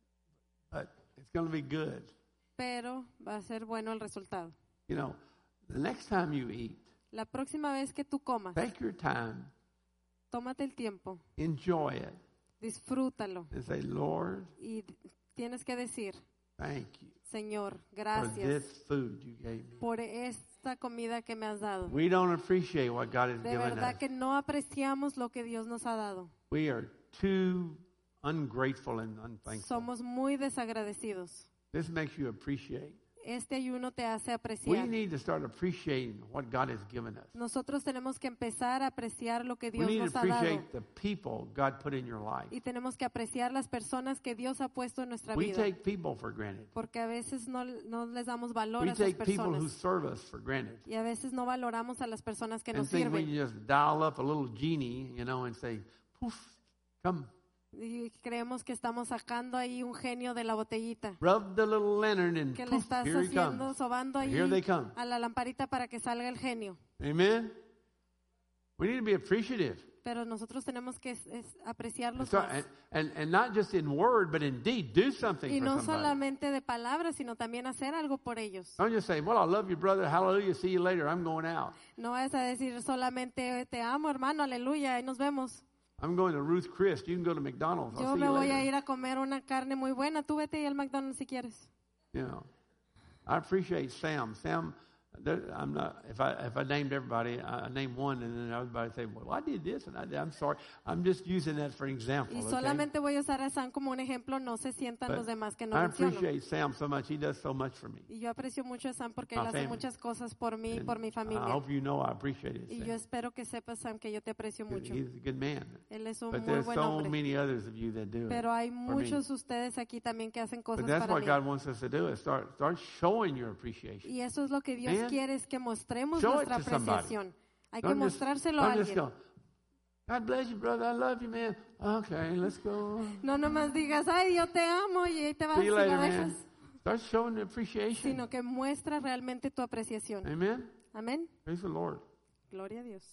But it's going to be good. Pero va a ser bueno el resultado. You know, the next time you eat, La próxima vez que tú comas, take your time, tómate el tiempo, enjoy it, disfrútalo and say, Lord, y tienes que decir, thank you Señor, for gracias this food you gave me. por esta comida que me has dado. We don't appreciate what God has De given verdad us. que no apreciamos lo que Dios nos ha dado. We are too ungrateful and unthankful. Somos muy desagradecidos. This makes you appreciate. Este ayuno te hace We apreciar. need to start appreciating what God has given us. Nosotros tenemos que empezar a apreciar lo que We Dios need nos to ha dado. appreciate the people God put in your life. Y tenemos que apreciar las personas que Dios ha puesto en nuestra We vida. take people for granted. Porque a veces no les damos valor We a esas take people who personas. serve us for granted. Y a veces no valoramos a las personas que And nos think we sirven. can just dial up a little genie, and say, poof, come. Y creemos que estamos sacando ahí un genio de la botellita. Rub the little lantern and Que le poof, estás here he haciendo, comes. sobando ahí Here they come. a la lamparita para que salga el genio. Amen? We need to be appreciative. Pero nosotros tenemos que apreciarlos So- más. and not just in word, but in deed. Do something Y for no somebody. solamente de palabras, sino también hacer algo por ellos. Don't just say, well, I love you, brother. Hallelujah. See you later. I'm going out. No vas a decir solamente te amo, hermano, aleluya, y nos vemos. I'm going to Ruth Chris. You can go to McDonald's. I'll Yo see me you voy a later. ir a comer una carne muy buena. Tú vete al McDonald's si quieres. You know, I appreciate Sam. Sam, I'm not. If I named everybody, I named one, and then everybody say, "Well, I did this, and I did." I'm sorry. I'm just using that for example. Y Okay? solamente voy a usar a Sam como un ejemplo. No se sientan But los demás que no I menciono. appreciate Sam so much. He does so much for me. Y yo aprecio mucho a Sam porque My él hace family. muchas cosas por mí y And por mi I familia. hope you know I appreciate it. Y Sam. yo espero que sepas, Sam, que yo te aprecio mucho. He's a good man. Él es un But muy there's buen so hombre. many others of you that do Pero it. hay for me. muchos de ustedes aquí también que hacen cosas But that's para what mí. God wants us to do: is start showing your appreciation. Y eso es lo que Dios Amen. quiere, es que mostremos Show it nuestra to somebody. apreciación. Hay que Don't just- mostrárselo a don't just alguien. go, God bless you, brother. I love you, man. Okay, let's go. No nomás digas, ay, yo te amo y ahí te vas See y you lo later, dejas. man. Start showing the appreciation. Sino que muestra realmente tu apreciación. Amen. Amén. Praise the Lord. Gloria a Dios.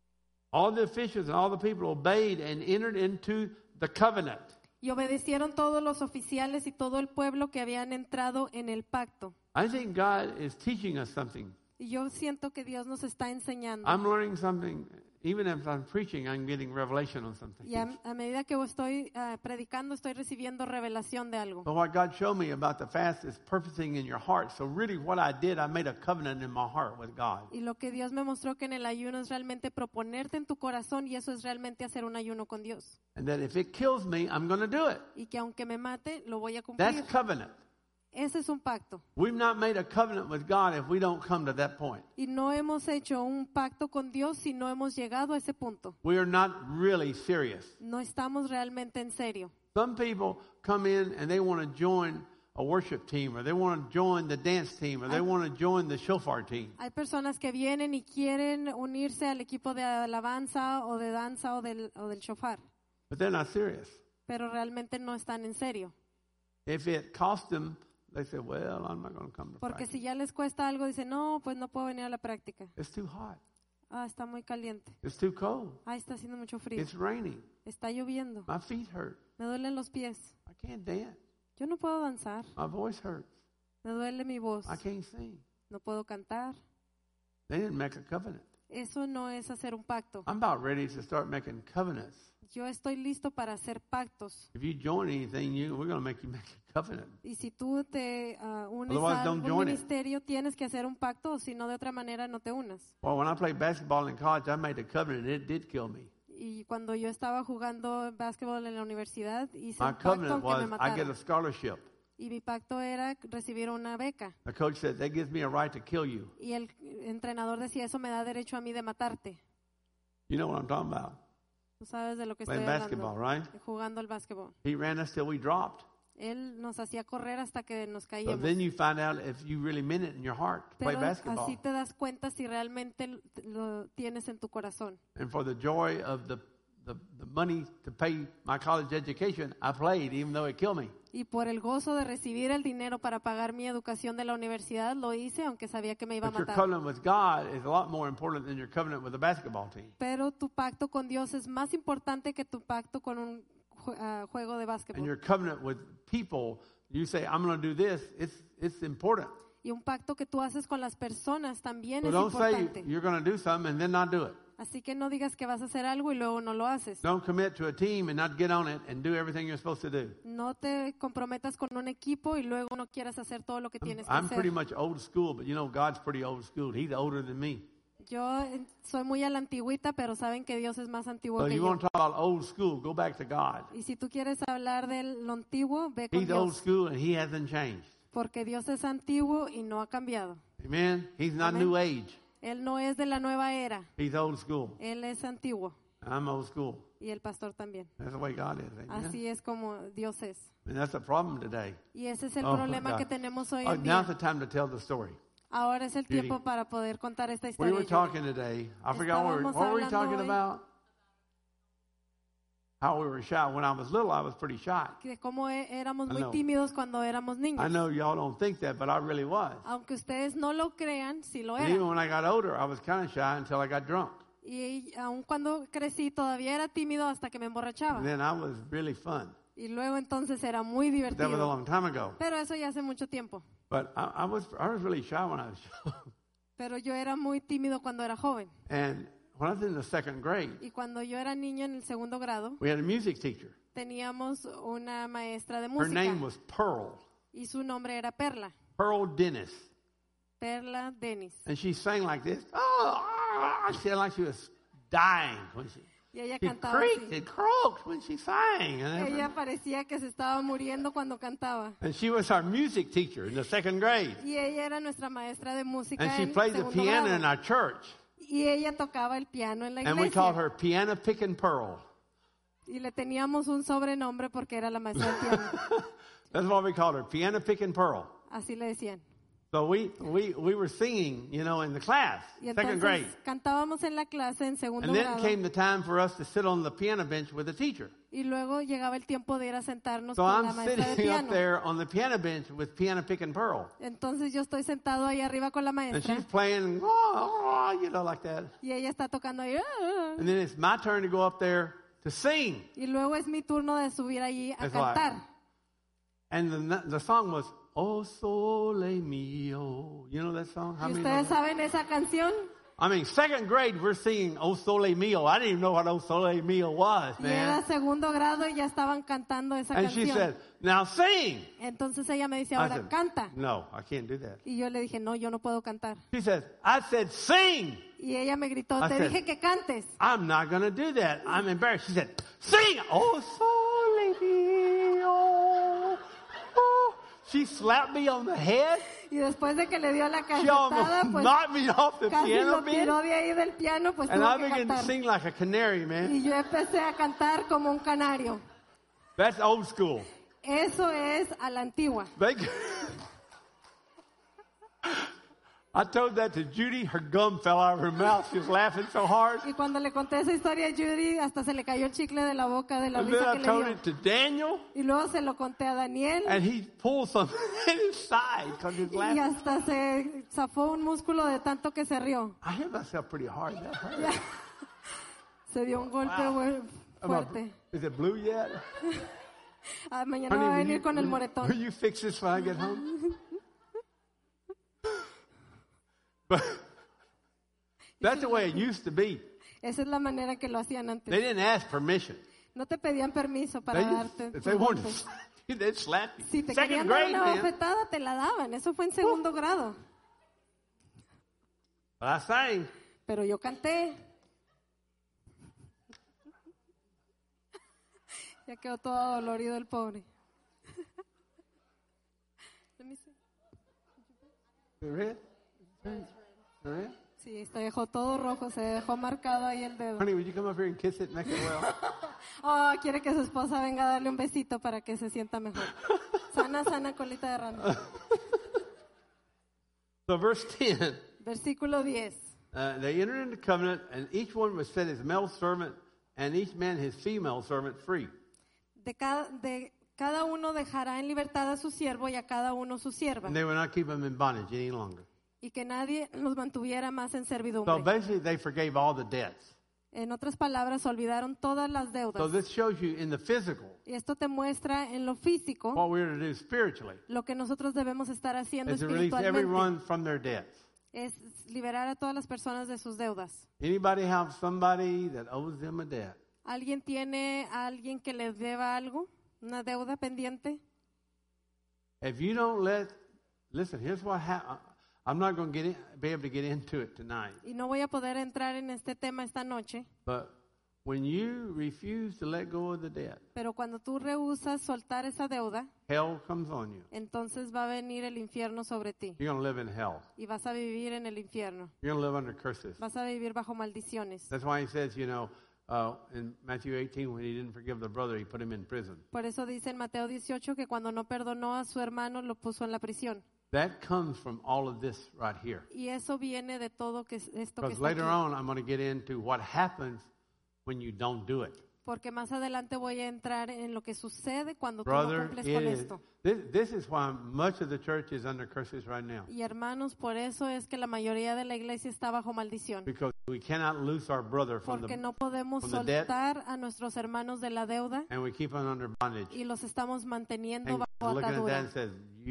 All the officials and all the people obeyed and entered into the covenant. Y obedecieron todos los oficiales y todo el pueblo que habían entrado en el pacto. I think God is teaching us something. Y yo siento que Dios nos está enseñando. I'm learning something. Even if I'm preaching, I'm getting revelation on something. Y a medida que estoy predicando, estoy recibiendo revelación de algo. But what God showed me about the fast is purposing in your heart. So really what I did, I made a covenant in my heart with God. Y lo que Dios me mostró que en el ayuno es realmente proponerte en tu corazón y eso es realmente hacer un ayuno con Dios. And that if it kills me, I'm going to do it. Y que aunque me mate, lo voy a That's cumplir. covenant. Ese es un pacto. We've not made a covenant with God if we don't come to that point. Y no hemos hecho un pacto con Dios si no hemos llegado a ese punto. We are not really serious. No estamos realmente en serio. Some people come in and they want to join a worship team, or they want to join the dance team, or they want to join the shofar team. Hay personas que vienen y quieren unirse al equipo de alabanza o de danza o del shofar, But they're not serious. pero realmente no están en serio. If it costs them, they say, well, I'm not going to come to Porque practice. si ya les cuesta algo, dicen, no, pues no puedo venir a la práctica. It's too hot. Ah, está muy caliente. It's too cold. Ah, está haciendo mucho frío. It's raining. Está lloviendo. My feet hurt. Me duelen los pies. I can't dance. Yo no puedo danzar. My voice hurts. Me duele mi voz. I can't sing. No puedo cantar. They didn't make a covenant. Eso no es hacer un pacto. I'm about ready to start making covenants. Yo estoy listo para hacer pactos. If you join anything, we're going to make you make a covenant. Y si tú te unes Otherwise, a don't algún join it. ministerio, tienes que hacer un pacto, o si no, de otra manera no te unas. Well, when I played basketball in college, I made a covenant, and it did kill me. Y cuando yo estaba jugando básquetbol en la universidad, hice My un pacto covenant aunque me was I get mataran. a scholarship. Y mi pacto era recibir una beca. The coach said, that gives me a right to kill you. Y el entrenador decía, eso me da derecho a mí de matarte. You know what I'm talking about. Tú sabes de lo que estoy Playing basketball, hablando. right? Jugando al básquetbol. He ran us till we dropped. Él nos hacía correr hasta que nos But caíamos. then you find out if you really meant it in your heart to play Pero basketball. así te das cuenta si realmente lo tienes en tu corazón. And for the joy of the money to pay my college education, I played even though it killed me. Y por el gozo de recibir el dinero para pagar mi educación de la universidad, lo hice aunque sabía que me iba a But your matar. covenant with God is a lot more important than your covenant with the basketball team. Pero tu pacto con Dios es más importante que tu pacto con un juego de And básquetbol. your covenant with people, you say, I'm going to do this, it's important. Y un pacto que tú haces con las personas también So es don't say importante. you're going to do something and then not do it. Así que no digas que vas a hacer algo y luego no lo haces. Don't commit to a team and not get on it and do everything you're supposed to do. No te comprometas con un equipo y luego no quieras hacer todo lo que tienes que I'm pretty hacer. much old school, but you know God's pretty old school. He's older than me. Yo soy muy a la antigüita, pero saben que Dios es más antiguo So if que you yo. want to talk about old school, go back to God. Y si tú quieres hablar de lo antiguo, ve con He's old Dios, school and He hasn't changed. porque Dios es antiguo y no ha cambiado. Amen? He's not Amen. new age. Él no es de la nueva era, He's old school. Él es antiguo And I'm old school. y el pastor también. That's the way God is. Amen? Así es como Dios es. And that's the problem today. Y ese es el Oh, problema God. que tenemos hoy Oh, en now's the día. time to tell the story. Ahora es el Judy. tiempo para poder contar esta We historia. were Judy. talking today. I forgot what Estábamos were we hablando talking hoy. about? How we were shy. When I was little, I was pretty shy. De cómo éramos I muy know. tímidos cuando éramos I niños. know y'all don't think that, but I really was. Aunque ustedes no lo crean, sí lo And era. even when I got older, I was kind of shy until I got drunk. Y aun cuando crecí todavía era tímido hasta que me emborrachaba. And then I was really fun. Y luego entonces era muy That was a divertido. long time ago. Pero eso ya hace mucho tiempo. But I was really shy when I was young. Pero yo era muy tímido cuando era joven. And when I was in the second grade, Y cuando yo era niño en el segundo grado, we had a music teacher. teníamos una maestra de Her música. name was Pearl. Y su nombre era Perla. Pearl Dennis. Perla Dennis. And she sang like this. Oh, she sounded like she was dying when she Y ella She cantaba creaked así. and croaked when she sang. And, Ella parecía que se estaba muriendo cuando cantaba. and she was our music teacher in the second grade. Y ella era nuestra maestra de música And she en played the segundo piano grado. in our church. Y ella tocaba el piano en la And we called iglesia. her Piano Pickin' Pearl. Y le teníamos un sobrenombre porque era la maestra del piano. That's what we called her, Piano Pickin' Pearl. Así le decían. So we were singing, you know, in the class, Y second grade. entonces cantábamos en la clase en segundo And then grado. came the time for us to sit on the piano bench with the teacher. Y luego llegaba el tiempo de ir a sentarnos So con I'm la maestra de sitting up piano. there on the piano bench with Piano Pickin' Pearl. Entonces yo estoy sentado ahí arriba con la And maestra. she's playing, you know, like that. Y ella está tocando ahí. "Ah". And then it's my turn to go up there to sing. Y luego es mi turno de subir allí a That's why- cantar. And the song was, Oh Sole Mio. You know that song? How ¿Y many know ustedes that? saben esa canción? I mean, second grade, we're singing Oh Sole Mio. I didn't even know what Oh Sole Mio was, Y era man. segundo grado y ya estaban cantando esa And she canción. said, now sing. Entonces ella me dice, I ahora said, canta. no, I can't do that. Y yo le dije, no, yo no puedo cantar. She says, I said, sing. Y ella me gritó, I te said- dije que cantes. I'm not going to do that. I'm embarrassed. She said, sing. Oh Sole Mio. Oh. She slapped me on the head. Y después de que le dio la She cachetada, almost pues knocked me off the casi piano lo bench. tiró de ahí del piano, pues And tuvo I que began to cantar. sing like a canary, man. Y yo empecé a cantar como un canario. That's old school. Eso es a la antigua. They, I told that to Judy. Her gum fell out of her mouth. She was laughing so hard. Y cuando le conté esa historia a Judy, hasta se le cayó el chicle de la boca de la And then risa I que le told dio. it to Daniel, Y luego se lo conté a Daniel. and he pulled something in his side because he was Y laughing. hasta se zafó un músculo de tanto que se rió. I hit myself pretty hard. That hurt. Ya. Se dio un golpe fuerte. Is it blue yet? Ah, mañana va a venir con el will moretón. you fix this when I get home? But that's the way it used to be. Esa es la manera que lo hacían They antes. didn't ask permission. No te pedían permiso para They darte just, if tus they wanted golpes. to, they'd slap you. Si te Second querían dar grade, una man. bofetada, te la daban. Eso fue en segundo grado. But I sang. Pero yo canté. Ya quedó todo dolorido el pobre. Let me see. You read? You read? Sí, se dejó todo rojo, se dejó marcado ahí el dedo. Honey, would you come up here and kiss it, make it well? Oh, quiere que su esposa venga a darle un besito para que se sienta mejor. Sana, sana, colita de rana. So verse 10, Versículo 10. they entered into covenant, and each one was set his male servant, and each man his female servant free. De cada uno dejará en libertad a su siervo y a cada uno su sierva. And they would not keep them in bondage any longer. Y que nadie los mantuviera más en So servidumbre. basically, they forgave all the debts. En otras palabras, olvidaron todas las So deudas. this shows you in the physical Y esto te muestra en lo físico what we're to do spiritually lo que nosotros debemos estar haciendo is to release espiritualmente. everyone from their debts. Es liberar a todas las personas de sus deudas. Anybody have somebody that owes them a debt? ¿Alguien tiene a alguien que les deba algo? ¿Una deuda pendiente? If you don't listen, here's what happened. I'm not going to be able to get into it tonight. Y no voy a poder entrar en este tema esta noche, But when you refuse to let go of the debt, pero cuando tú rehusas soltar esa deuda, hell comes on you. entonces va a venir el infierno sobre ti. You're going to live in hell. Y vas a vivir en el infierno. You're going to live under curses. Vas a vivir bajo maldiciones. That's why he says, in Matthew 18, when he didn't forgive the brother, he put him in prison. Por eso dice en Mateo 18 que cuando no perdonó a su hermano, lo puso en la prisión. That comes from all of this right here. Y eso viene de todo esto que Because está later aquí. on, I'm going to get into what happens when you don't do it. Porque más adelante voy a entrar en lo que sucede cuando tú no Brother, cumples con esto. this is why much of the church is under curses right now. Y hermanos, por eso es que la mayoría de la iglesia está bajo maldición. Because we cannot loose our brother from Porque the, no podemos from the debt, soltar a nuestros hermanos de la deuda and we keep them under bondage. y los estamos manteniendo And bajo looking at that atadura. and says,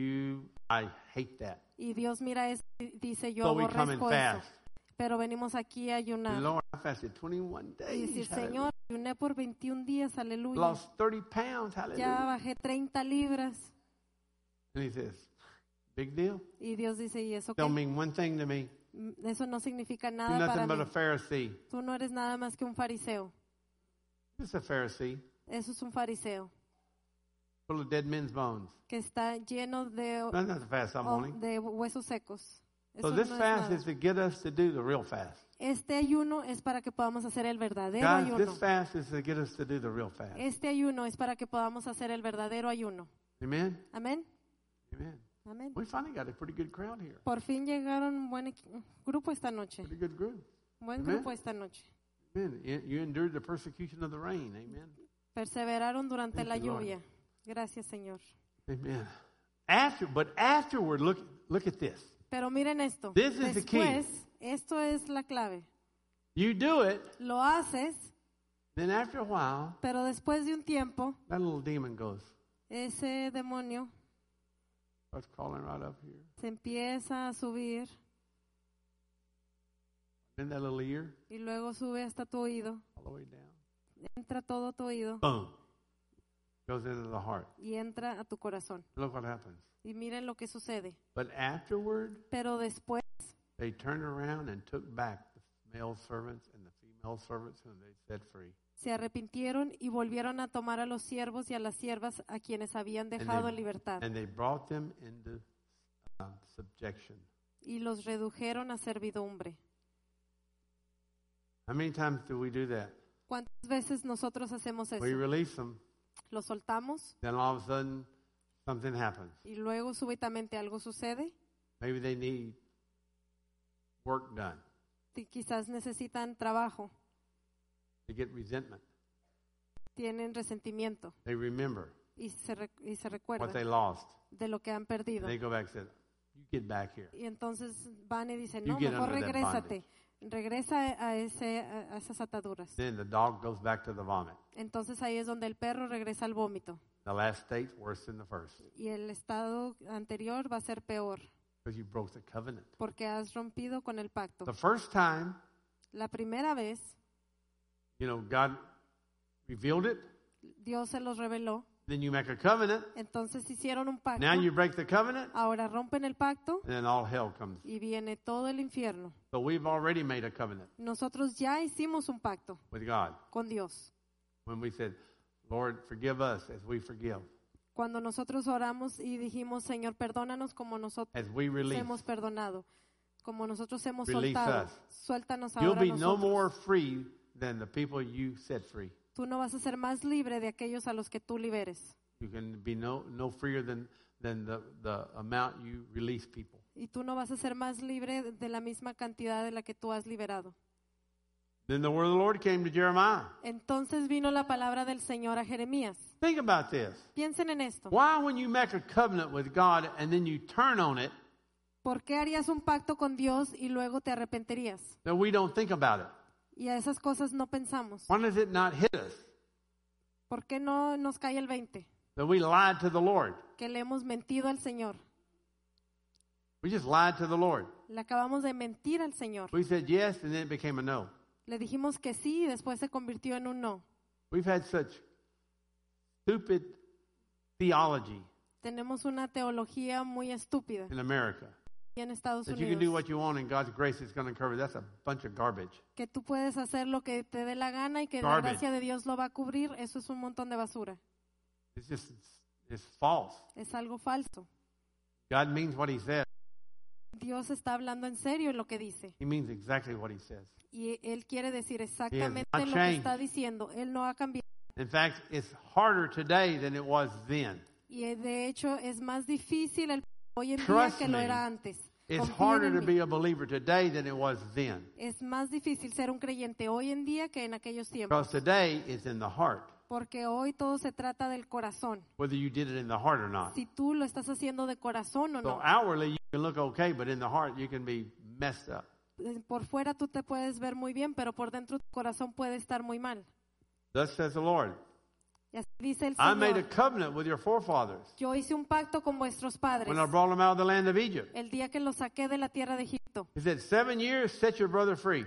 I hate that. Y Dios mira eso y dice, yo So we come and aborrezco eso. fast. Pero venimos aquí a ayunar. Lord, I fasted 21 Y days. decir, hallelujah. Señor, ayuné por 21 días, aleluya. Lost 30 pounds. Ya Hallelujah. bajé 30 libras. And he says, big deal. Y Dios dice, ¿y eso Don't qué? mean one thing to me. Eso no significa You're nada para nothing but mí. a Pharisee. Tú no eres nada más que un fariseo. It's a Pharisee. Eso es un fariseo Full of dead men's bones. que está lleno That's not the fast I'm wanting. de huesos secos. So Eso this no es fast nada. is to get us to do the real fast. Este ayuno es para que podamos hacer el verdadero Guys, ayuno. this fast is to get us to do the real fast. Este ayuno es para que podamos hacer el verdadero ayuno. Amen? Amén. Amen. Amén. We finally got a pretty good crowd here. Por fin llegaron un buen grupo esta noche. Pretty good group. Buen Amén. grupo esta noche. Amen. You endured the persecution of the rain. Amen. Perseveraron durante Thank la you, Lord. lluvia. Gracias, Señor. Amen. But afterward, look at this. Pero miren esto. This is the key. Después, esto es la clave. You do it, Lo haces, then after a while, pero después de un tiempo, that little demon goes, ese demonio starts crawling right up here. se empieza a subir Then that little ear, y luego sube hasta tu oído. all the way down. Entra todo tu oído Boom. Goes into the heart. y entra a tu corazón. Look what happens. Y miren lo que sucede. But afterward, Pero después they turned around and took back the male servants and the female servants whom they set free. se arrepintieron y volvieron a tomar a los siervos y a las siervas a quienes habían dejado en libertad And they brought them into subjection. y los redujeron a servidumbre. How many times do we do that? ¿Cuántas veces nosotros hacemos eso? We release them, Los soltamos then all of a sudden something happens. y luego súbitamente algo sucede. Maybe they need work done. Quizás necesitan trabajo, They get resentment. tienen resentimiento They remember y se what they recuerdan lost. de lo que han perdido. They go back and say, you get back here. Y entonces van y dicen, You no, get mejor under that regrésate. Regresa a esas ataduras. Then the dog goes back to the vomit. Entonces ahí es donde el perro regresa al vómito. The last state's worse than the first Y el estado anterior va a ser peor because you broke the covenant. porque has rompido con el pacto. The first time, La primera vez God revealed it. Dios se los reveló. Then you make a covenant. Entonces hicieron un pacto. Now you break the covenant, Ahora rompen el pacto and then all hell comes. y viene todo el infierno. So we've already made a covenant Nosotros ya hicimos un pacto with God con Dios. when we said, Lord, forgive us as we forgive, Cuando nosotros oramos y dijimos, Señor, perdónanos como nosotros as we release. hemos perdonado. como nosotros hemos Release soltado, us. suéltanos You'll ahora be no more nosotros. free than the people you set free. Tú no vas a ser más libre de aquellos a los que tú liberes. You can be no freer than the amount you release people. Y tú no vas a ser más libre de la misma cantidad de la que tú has liberado. Then the word of the Lord came to Jeremiah. Entonces vino la palabra del Señor a Jeremías. Think about this. Piensen en esto. Why, when you make a covenant with God and then you turn on it, ¿Por qué harías un pacto con Dios y luego te arrepentirías? that we don't think about it? Y a esas cosas no pensamos. Why does it not hit us ¿Por qué no nos cae el 20? that we lied to the Lord? Que le hemos mentido al Señor. We just lied to the Lord. Le acabamos de mentir al Señor. We said yes, and then it became a no. Le dijimos que sí y después se convirtió en un no. We've had such stupid theology Tenemos una teología muy estúpida in America aquí en Estados that you can do what Unidos. you want and God's grace is going to cover. That's a bunch of garbage. Que tú puedes hacer lo que te dé la gana y que la Garbage. gracia de Dios lo va a cubrir. Eso es un montón de basura. It's just it's false. Es algo falso. God means what He says. Dios está hablando en serio en lo que dice. He means exactly what He says. Y Él quiere decir exactamente not lo que changed. está diciendo. Él no ha cambiado. In fact, it's harder today than it was then. Y de hecho es más difícil hoy en día Trust que lo me. era antes. It's Confíen harder en to mí. be a believer today than it was then. Es más difícil ser un creyente hoy en día que en aquellos tiempos. Because today it's in the heart, Porque hoy todo se trata del corazón. whether you did it in the heart or not. Si tú lo estás haciendo de corazón o So no. outwardly you can look okay, but in the heart you can be messed up. Por fuera tú te puedes ver muy bien, pero por dentro tu corazón puede estar muy mal. Thus says the Lord, Y así dice el I made a Señor. covenant with your forefathers Yo hice un pacto con vuestros padres when I brought them out of the land of Egypt. el día que los saqué de la tierra de Egipto. He said, 7 years, set your brother free.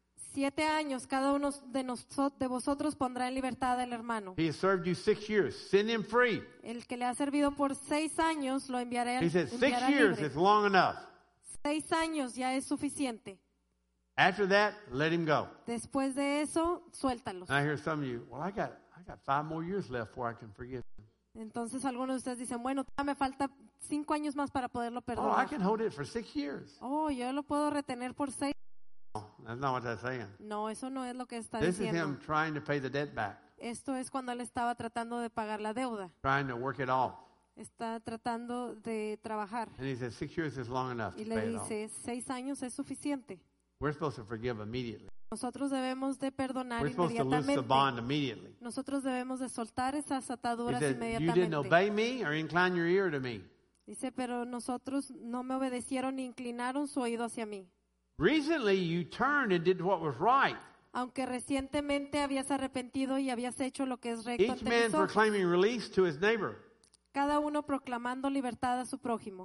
7 años cada uno de vosotros pondrá en libertad al hermano. He has served you 6 years. Send him free. El que le ha servido por 6 años lo enviaré He said, 6 enviará years libre. is long enough. 6 años ya es suficiente. After that, let him go. Después de eso, suéltalos. And I hear some of you, well, I got 5 more years left before I can forgive him. Entonces algunos de ustedes dicen, bueno, todavía me falta 5 años más para poderlo Oh, I perdonar. can hold it for 6 years. Oh, yo lo puedo retener por 6. No, that's not what that's saying. No, eso no es lo que está This is diciendo. him trying to pay the debt back, Esto es cuando él estaba tratando de pagar la deuda. trying to work it off. Está tratando de trabajar. And he said, 6 years is long enough to Y le pay it off. dice, 6 años es suficiente. We're supposed to forgive immediately. Nosotros debemos de perdonar We're supposed to loose the bond inmediatamente. immediately. Nosotros debemos de soltar esas He ataduras said, you didn't inmediatamente. obey me or incline your ear to me. Dice, pero nosotros no me obedecieron ni inclinaron su oído hacia mí. Recently, you turned and did what was right. Aunque recientemente habías arrepentido y habías hecho lo que es recto Each ante man mis ojos. proclaiming release to his neighbor. Cada uno proclamando libertad a su prójimo.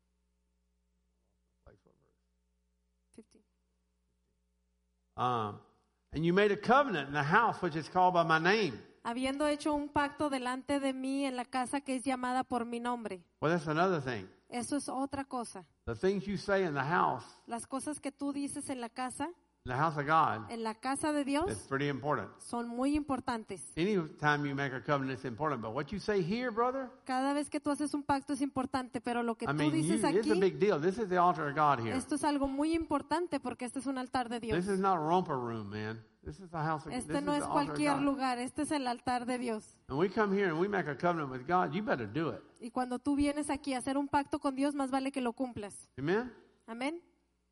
15. And you made a covenant in the house which is called by my name. Habiendo hecho un pacto delante de mí en la casa que es llamada por mi nombre. Well, that's another thing. Eso es otra cosa. The things you say in the house Las cosas que tú dices en la casa of God, de Dios, that's pretty important. son muy importantes. Anytime you make a covenant, it's important. But what you say here, brother, Cada vez que tú haces un pacto es importante, pero lo que I tú mean, dices it's a aquí, big deal. This is the altar of God here. esto es algo muy importante porque este es un altar de Dios. This is not a romper room, man. This is the house of Este this no is es the altar of cualquier God. lugar, este es el altar de Dios. And we come here and we make a covenant with God, you better do it. Y cuando tú vienes aquí a hacer un pacto con Dios, más vale que lo cumplas. Amen? Amén.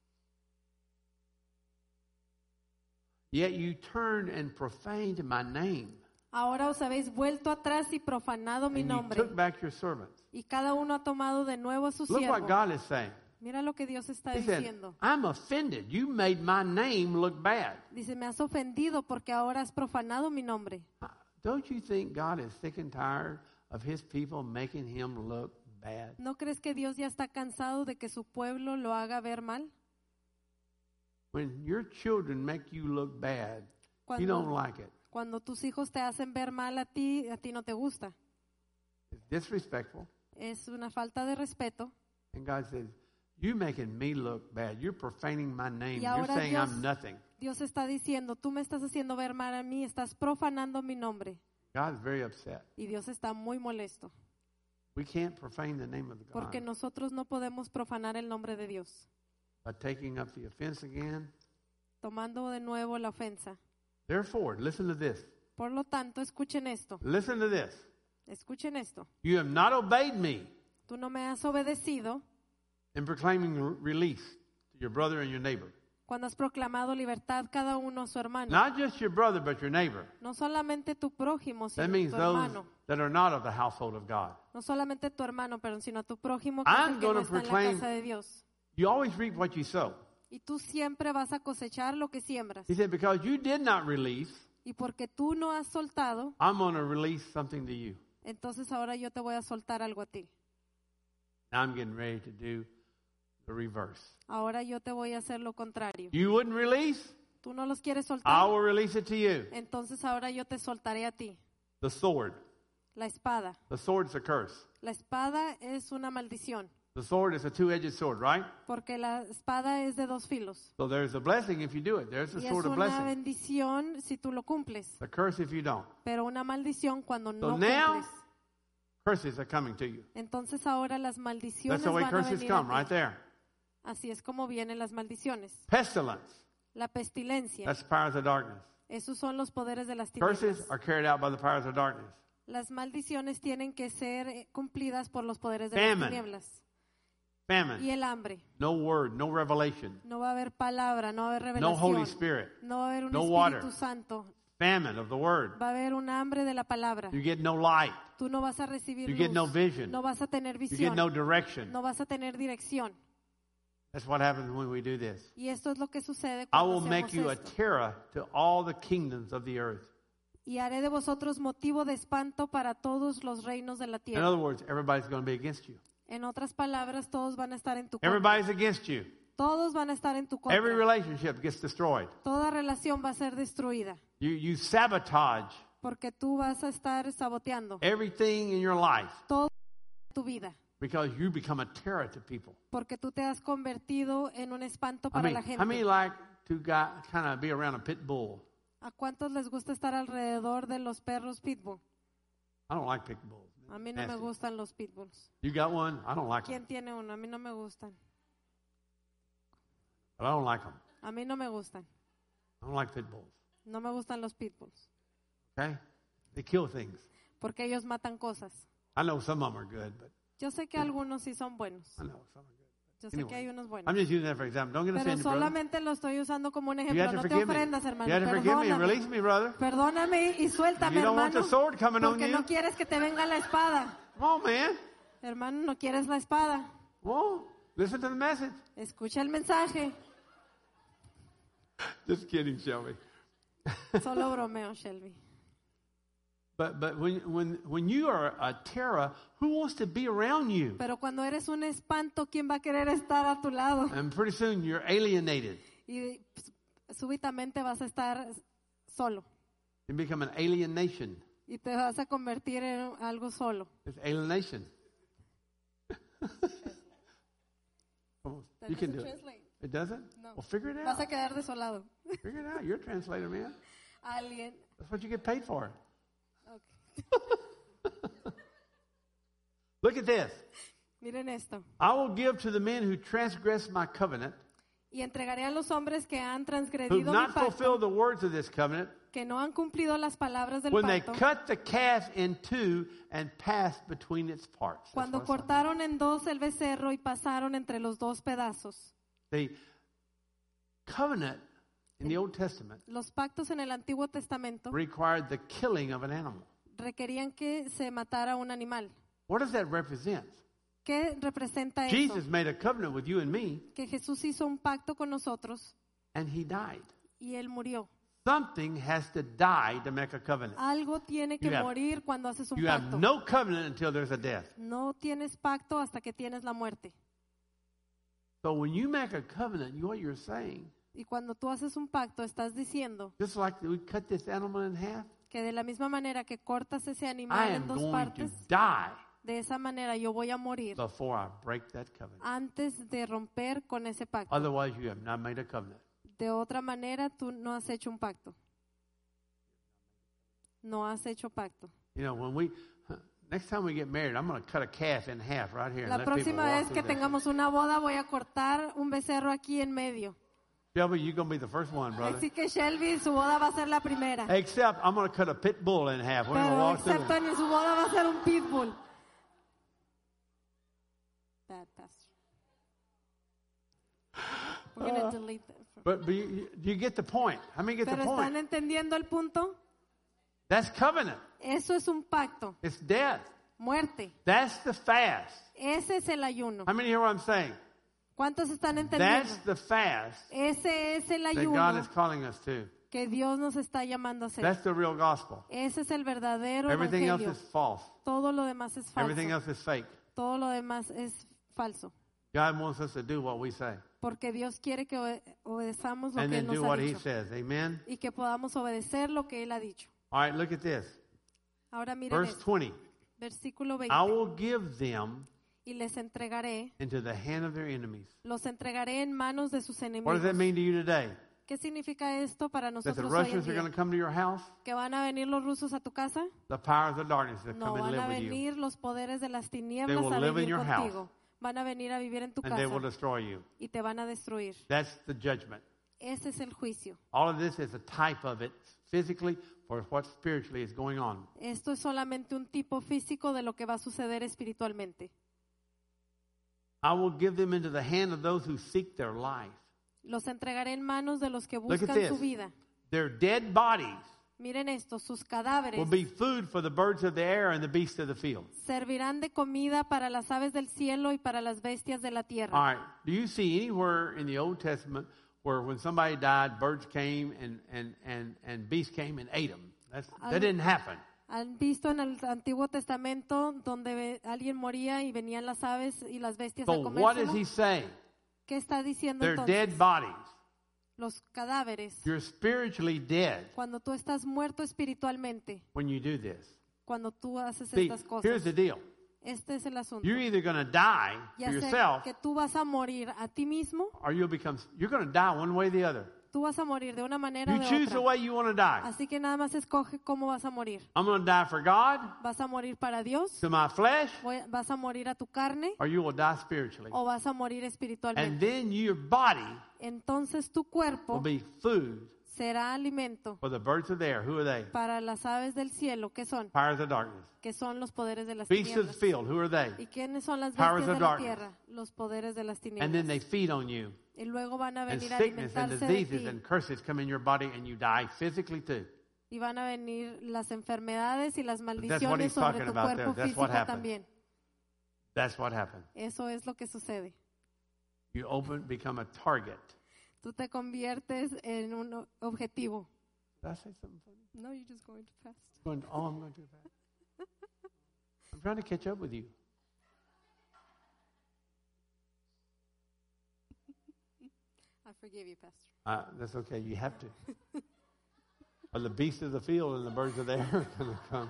Yet you turned and profaned my name. Ahora os habéis vuelto atrás y profanado mi And you nombre. took back your servants. Y cada uno ha tomado de nuevo a su Look what siervo. God is saying. Mira lo que Dios está He said, diciendo. I'm offended. You made my name look bad. Dice, me has ofendido porque ahora has profanado mi nombre. Don't you think God is sick and tired of his people making him look bad? ¿No crees que Dios ya está cansado de que su pueblo lo haga ver mal? When your children make you look bad, you don't like it. Cuando tus hijos te hacen ver mal a ti no te gusta. It's disrespectful. Es una falta de respeto. And God says, you're making me look bad. You're profaning my name. Y You're ahora saying Dios- I'm nothing. Dios está diciendo, tú me estás haciendo ver mal a mí, estás profanando mi nombre. God's very upset. Y Dios está muy molesto We can't profane the name of God. porque nosotros no podemos profanar el nombre de Dios. by taking up the offense again. tomando de nuevo la ofensa. Therefore, listen to this. Por lo tanto, escuchen esto. Listen to this. Escuchen esto. You have not obeyed me Tú no me has obedecido in proclaiming release to your brother and your neighbor. cuando has proclamado libertad cada uno a su hermano. Not just your brother, but your neighbor. No solamente tu prójimo, That sino means tu those hermano. that are not of the household of God. No solamente tu hermano, pero sino tu prójimo que es I'm el que no gonna está en la proclaim- casa de Dios. You always reap what you sow. Y tú siempre vas a cosechar lo que siembras. He said, because you did not release, Y porque tú no has soltado, I'm going to release something to you. entonces ahora yo te voy a soltar algo a ti. Now I'm getting ready to do the reverse. Ahora yo te voy a hacer lo contrario. You wouldn't release, Tú no los quieres I soltar, will release it to you. entonces ahora yo te soltaré a ti. The sword. La espada. The sword is a curse. La espada es una maldición, The sword is a two-edged sword, right? porque la espada es de dos filos. So there's a blessing if you do it. There's a Y es sword of una blessing. bendición si tú lo cumples, A curse if you don't. pero una maldición cuando So no now, cumples. curses are coming to you. Entonces ahora las maldiciones That's the way van a curses venir a come, ti. right there. Así es como vienen las maldiciones. Pestilence. La pestilencia. That's the powers of darkness. Esos son los poderes de las Curses tinieblas. are carried out by the powers of darkness. Las maldiciones tienen que ser cumplidas por los poderes de Famine. las tinieblas. Y Famine. el hambre. No word, no revelation. No va a haber palabra, no va a haber No Holy revelación. Spirit. No va a haber un No Espíritu water. Santo. Famine of the word. Va a haber un hambre de la palabra. You get no light. Tú no vas a recibir You get no luz. vision. No vas a tener You get visión. no direction. No vas a tener dirección. That's what happens when we do this. Y esto es lo que sucede I cuando will make hacemos you a esto. terror to all the kingdoms of the earth. Y haré de vosotros motivo de espanto para todos los reinos de la In tierra. other words, everybody's going to be against you. En otras palabras, todos van a estar en tu contra. Everybody's against you. Todos van a estar en tu Every contra. relationship gets destroyed. Toda relación va a ser destruida You sabotage porque tú vas a estar saboteando everything in your life toda tu vida. because you become a terror to people. Porque tú te has convertido en un espanto I para mean, la how many gente. like to kind of be around a pit bull? ¿A cuántos les gusta estar alrededor de los perros pitbull? I don't like pit bulls. A mí no me Nasty. gustan los pitbulls. You got one? I don't like them. ¿Quién tiene uno? A mí no me gustan. But I don't like them. A mí no me gustan. I don't like pit bulls. No me gustan los pitbulls. Okay? They kill things. Porque ellos matan cosas. I know some of them are good, but Yo sé que algunos sí son buenos. I know some are good. Yo sé Anyway, que hay unos buenos. I'm just using that for example. Don't get Pero offended, brother. solamente lo estoy usando como un You ejemplo. have to No te forgive me. ofendas, hermano. You have to forgive me and Perdóname. release me, brother. Perdóname y suéltame, You don't want hermano. the sword coming on Porque you? no quieres que te venga la espada. Come on, man. Hermano, no quieres la espada. Come on. Listen to the message. Escucha el mensaje. Just kidding, Shelby. Solo bromeo, Shelby. But when you are a terror, who wants to be around you? Pero cuando eres un espanto, ¿quién va a querer estar a tu lado? And pretty soon you're alienated. Y súbitamente vas a estar solo. You become an alien nation. Y te vas a convertir en algo solo. It's alienation. Come on. You can do it. It doesn't? No. Well, figure it Vas out. a quedar desolado. Figure it out. You're a translator, man. Alguien. That's what you get paid for. Ok. Look at this. Miren esto. I will give to the men who transgress my covenant, Y entregaré a los hombres que han who have transgredido mi not pacto, fulfilled the words of this covenant, que no han cumplido las palabras del when they pacto, cut the calf in two and passed between its parts. That's cuando what it's like. cortaron en dos el becerro y pasaron entre los dos pedazos. The covenant in the Old Testament Los pactos en el Antiguo Testamento required the killing of an animal. requerían que se matara un animal. What does that represent? ¿Qué representa eso? Jesus made a covenant with you and me, Que Jesús hizo un pacto con nosotros and he died. y Él murió. Something has to die to make a covenant. Algo tiene que You have- morir cuando haces un You have pacto. no covenant until there's a death. No tienes pacto hasta que tienes la muerte. So when you make a covenant, what you're saying, Y cuando tú haces un pacto, estás diciendo just like we cut this animal in half, que de la misma manera que cortas ese I animal en am dos going to partes, die de esa manera yo voy a morir before I break that covenant. antes de romper con ese pacto. Otherwise, you have not made a covenant. De otra manera, tú no has hecho un pacto. No has hecho pacto. You know, next time we get married, I'm going to cut a calf in half right here and La let people próxima walk vez through que there. tengamos una boda voy a cortar un becerro aquí en medio. Shelby, you're going to be the first one, brother. Así que Shelby, su boda va a ser la primera. Except I'm going to cut a pit bull in half. We're going to Pero walk through excepto there. en su boda va a ser un pitbull. Bad pastor. We're going to delete that. But you get the point. How many get the Pero point? ¿están entendiendo el punto? That's covenant. Eso es un pacto. It's death. Muerte. That's the fast. Ese es el ayuno. How many hear what I'm saying? ¿Cuántos están entendiendo? That's the fast Ese es el that God ayuno is calling us to. que Dios nos está llamando a hacer. That's the real gospel. Ese es el verdadero Everything else evangelio. is false. Todo lo demás es Everything falso. else is fake. Todo lo demás es falso. God wants us to do what we say Porque Dios quiere que obedezamos lo and que Él then do nos ha what He dicho. says. Amen? Y que podamos obedecer lo que Él ha dicho. All right, look at this. Ahora miren Verse esto. 20. Versículo 20. I will give them Y les entregaré, into the hand of their enemies. los entregaré en manos de sus What enemigos. does that mean to you today? ¿Qué significa esto para That the nosotros hoy en Russians are día? going to come to your house? ¿Que van a venir los rusos a tu casa? The powers of darkness that No, come and van a live with you. venir los poderes de las They tinieblas will a live in vivir your contigo. Van a venir a vivir en tu And they will casa destroy you. y te van a destruir. That's the judgment. Ese es el juicio. All of this is a type of it physically for what spiritually is going on. Esto es solamente un tipo físico de lo que va a suceder espiritualmente. I will give them into the hand of those who seek their life. Los entregaré en manos de los que Look at buscan this. su vida. Their dead bodies Miren esto, sus cadáveres will be food for the birds of the air and the beasts of the field. servirán de comida para las aves del cielo y para las bestias de la All tierra. right. Do you see anywhere in the Old Testament where when somebody died, birds came and beasts came and ate them? That didn't happen. ¿Han visto en el Antiguo Testamento donde alguien moría y venían las aves y las bestias So a what is comérselo? he saying? ¿Qué está diciendo They're entonces? dead bodies. Los cadáveres. You're spiritually dead Cuando tú estás muerto espiritualmente, when you do this. cuando tú haces See, estas cosas. here's the deal. Este es el asunto. You're either going to die Ya for sea yourself que tú vas a morir a ti mismo, or you're going to die one way or the other. tú vas a morir de una manera You o de choose the otra. way you want to die. Así que nada más escoge cómo vas a morir. I'm going to die for God, ¿Vas a morir para Dios? to my flesh, ¿Vas a morir a tu carne? or you will die spiritually. ¿O vas a morir And espiritualmente? then your body Entonces tu will cuerpo be food será alimento for the birds of the air. Who are they? para las aves del cielo. ¿Qué son? Powers of darkness. Que son los poderes de las Beasts of the tinieblas. field. Who are they? ¿Y quiénes son las Powers bestias of de la darkness. tierra? Los poderes de las And then they tinieblas. feed on you. Y luego van a And venir a sickness and alimentarse de diseases ti. and curses come in your body and you die physically too. Y van a venir las enfermedades y las what he's maldiciones sobre talking tu about cuerpo there. That's what físico happened. también. That's what happened. Eso es lo que sucede. You become a target. Tú te conviertes en un objetivo. Did I say something funny? No, you're just going too fast. I'm going too fast. I'm trying to catch up with you. I forgive you, Pastor. That's okay. You have to. Or the beasts of the field and the birds of the air are going to come.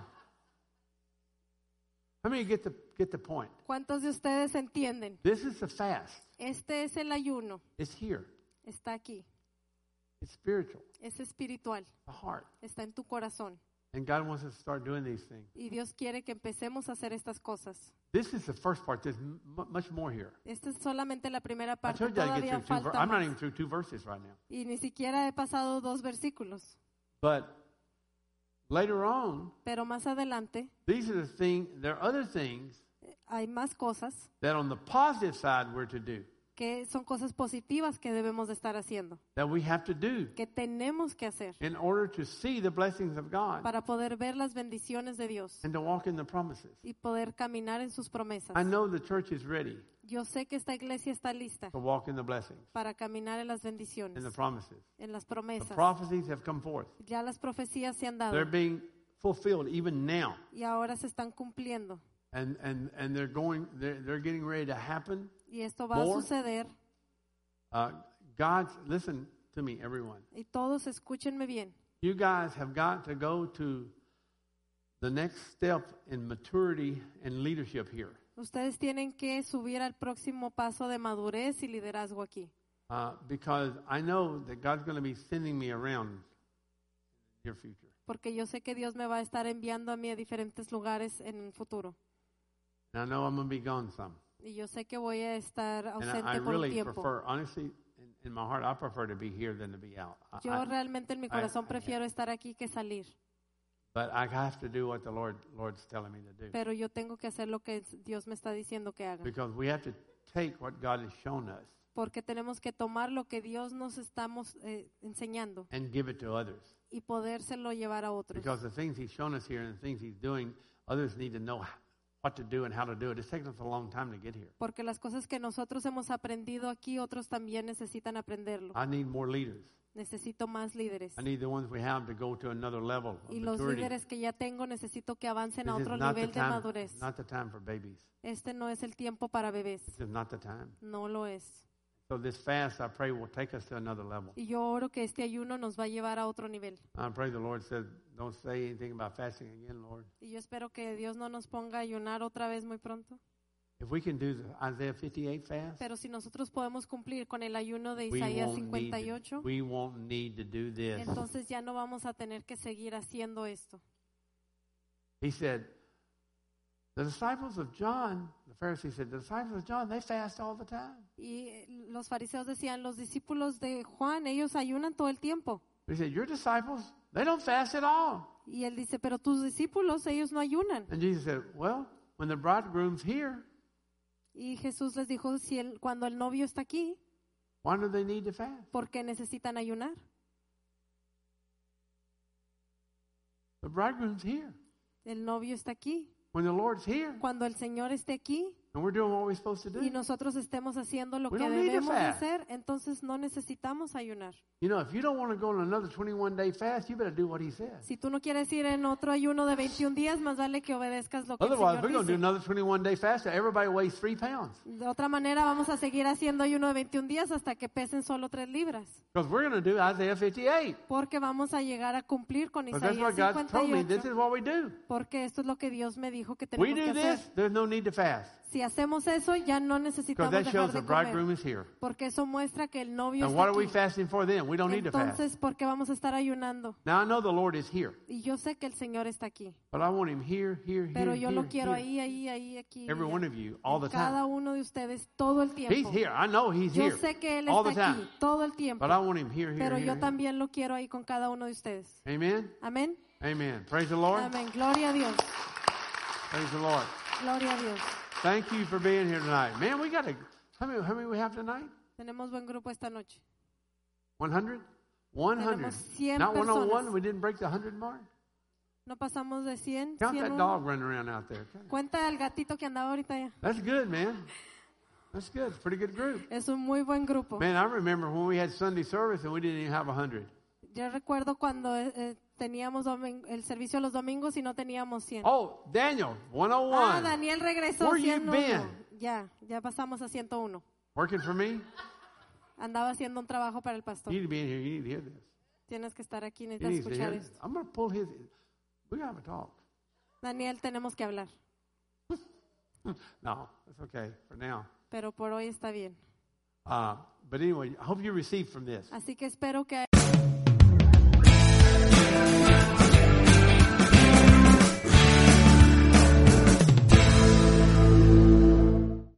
How many get the point? ¿Cuántos de ustedes entienden? This is the fast. Este es el ayuno. It's here. Está aquí. It's spiritual. Es espiritual. The heart. Está en tu corazón. And God wants us to start doing these things. Y Dios quiere que empecemos a hacer estas cosas. This is the first part. There's much more here. Esta es solamente la primera I parte. told you I'd Todavía get through falta I'm not más. even through 2 verses right now. Y ni siquiera he pasado 2 versículos. But later on, Pero más adelante these are the things, there are other things hay más cosas that on the positive side we're to do, que son cosas positivas que debemos de estar haciendo. that we have to do Que tenemos que hacer in order to see the blessings of God para poder ver las bendiciones de Dios and to walk in the promises. y poder caminar en sus promesas. I know the church is ready Yo sé que esta iglesia está lista to walk in the blessings para caminar en las and bendiciones, the promises. en las The promesas. prophecies have come forth. Ya las profecías se han dado They're being fulfilled even now. y ahora se están cumpliendo. And they're getting ready to happen. Y esto va a More. suceder. Listen to me, everyone. Y todos escúchenme bien. You guys have got to go to the next step in maturity and leadership here. Ustedes tienen que subir al próximo paso de madurez y liderazgo aquí. Because I know that God's going to be sending me around in your future. porque yo sé que Dios me va a estar enviando a mí a diferentes lugares en el futuro. And I know I'm going to be gone some. Y yo sé que voy a estar And ausente I por un really tiempo. prefer, honestly, in my heart, I prefer to be here than to be out. Yo realmente en mi corazón prefiero estar aquí que salir, But I have to do what the Lord's telling me to do. pero yo tengo que hacer lo que Dios me está diciendo que haga. Because we have to take what God has shown us Porque tenemos que tomar lo que Dios nos estamos enseñando and give it to others. y podérselo llevar a otros. Because the things He's shown us here and the things He's doing, others need to know what to do and how to do it. It's taken us a long time to get here. Porque las cosas que nosotros hemos aprendido aquí, otros también necesitan aprenderlo. I need more leaders. Necesito más líderes. I need the ones we have to go to another level of Y los maturity. líderes que ya tengo necesito que avancen a This is otro not the nivel de time- madurez. Not the time for babies. Este no es el tiempo para bebés. This is not the time. No lo es. So this fast, I pray, will take us to another level. Y yo oro que este ayuno nos va a llevar a otro nivel. I pray the Lord said, don't say anything about fasting again, Lord. Y yo espero que Dios no nos ponga a ayunar otra vez muy pronto. If we can do the Isaiah 58 fast, Pero si nosotros podemos cumplir con el ayuno de we Isaías won't, need 58, we won't need to do this. entonces ya no vamos a tener que seguir haciendo esto. He said, the disciples of John, the Pharisees said, the disciples of John, they fast all the time. Y los fariseos decían, los discípulos de Juan, ellos ayunan todo el tiempo. He said, your disciples, they don't fast at all. Y él dice, pero tus discípulos, ellos no ayunan. And Jesus said, well, when the bridegroom's here, Y Jesús les dijo, cuando el novio está aquí, why do they need to fast? ¿por qué necesitan ayunar? The bridegroom's here. El novio está aquí. When the Lord's here, Cuando el Señor esté aquí and we're doing what we're supposed to do. y nosotros estemos haciendo lo We que don't need to debemos de fast. hacer, entonces no necesitamos ayunar. You know, if you don't want to go on another 21-day fast, you better do what He says. Si tú no quieres ir en otro ayuno de 21 días, más vale que obedezcas lo que el Otherwise, Señor we're going to do dice. another 21-day fast that everybody weighs 3 pounds. De otra manera, vamos a seguir haciendo ayuno de 21 días hasta que pesen solo 3 libras. Because we're going to do Isaiah 58. Porque vamos a llegar a cumplir con Because that's what Isaías God told me. This 58. is what we do. Porque esto es lo que Dios me dijo que We tenemos do que hacer. this, there's no need to fast. Si hacemos eso, ya no Because necesitamos that dejar shows de the bridegroom comer. is here. Porque eso muestra que el novio And está what are we aquí. fasting for then? We don't need to fast. Entonces, ¿por qué vamos a estar ayunando? Now, I know the Lord is here. Y yo sé que el Señor está aquí. But I want Him here, here, Pero here, yo here, lo quiero here. ahí, aquí. Every one of you, all the Cada time. uno de ustedes, todo el tiempo. He's here. I know He's Yo here. sé que Él all the está time. aquí, todo el tiempo. But I want Him here, here, Pero here, yo here. también lo quiero ahí con cada uno de ustedes. Amen? Amén. Amen. Praise the Lord. Amén. Gloria a Dios. Praise the Lord. Gloria a Dios. Thank you for being here tonight. Man, we got to, how many we have tonight? Tenemos buen grupo esta noche. 100? 100. Tenemos 100 Not 101. personas. We didn't break the 100 mark. No pasamos de 100. Count that 101. dog running around out there. Okay. Cuenta el gatito que andaba ahorita ya. That's good, man. That's good. It's a pretty good group. Es un muy buen grupo. Man, I remember when we had Sunday service and we didn't even have 100. Yo recuerdo cuando teníamos el servicio los domingos y no teníamos 100. Oh, Daniel, 101. Ah, Daniel regresó. Where you 101. been? Ya pasamos a 101. Working for me? Andaba haciendo un trabajo para el pastor. You need to be in here. You need to hear this. Tienes que estar aquí, You necesitas need to hear escuchar this. esto. I'm going to pull his. We're going to have a talk. Daniel, tenemos que hablar. No, that's okay for now. Pero por hoy está bien. But anyway, I hope you receive from this. Así que espero que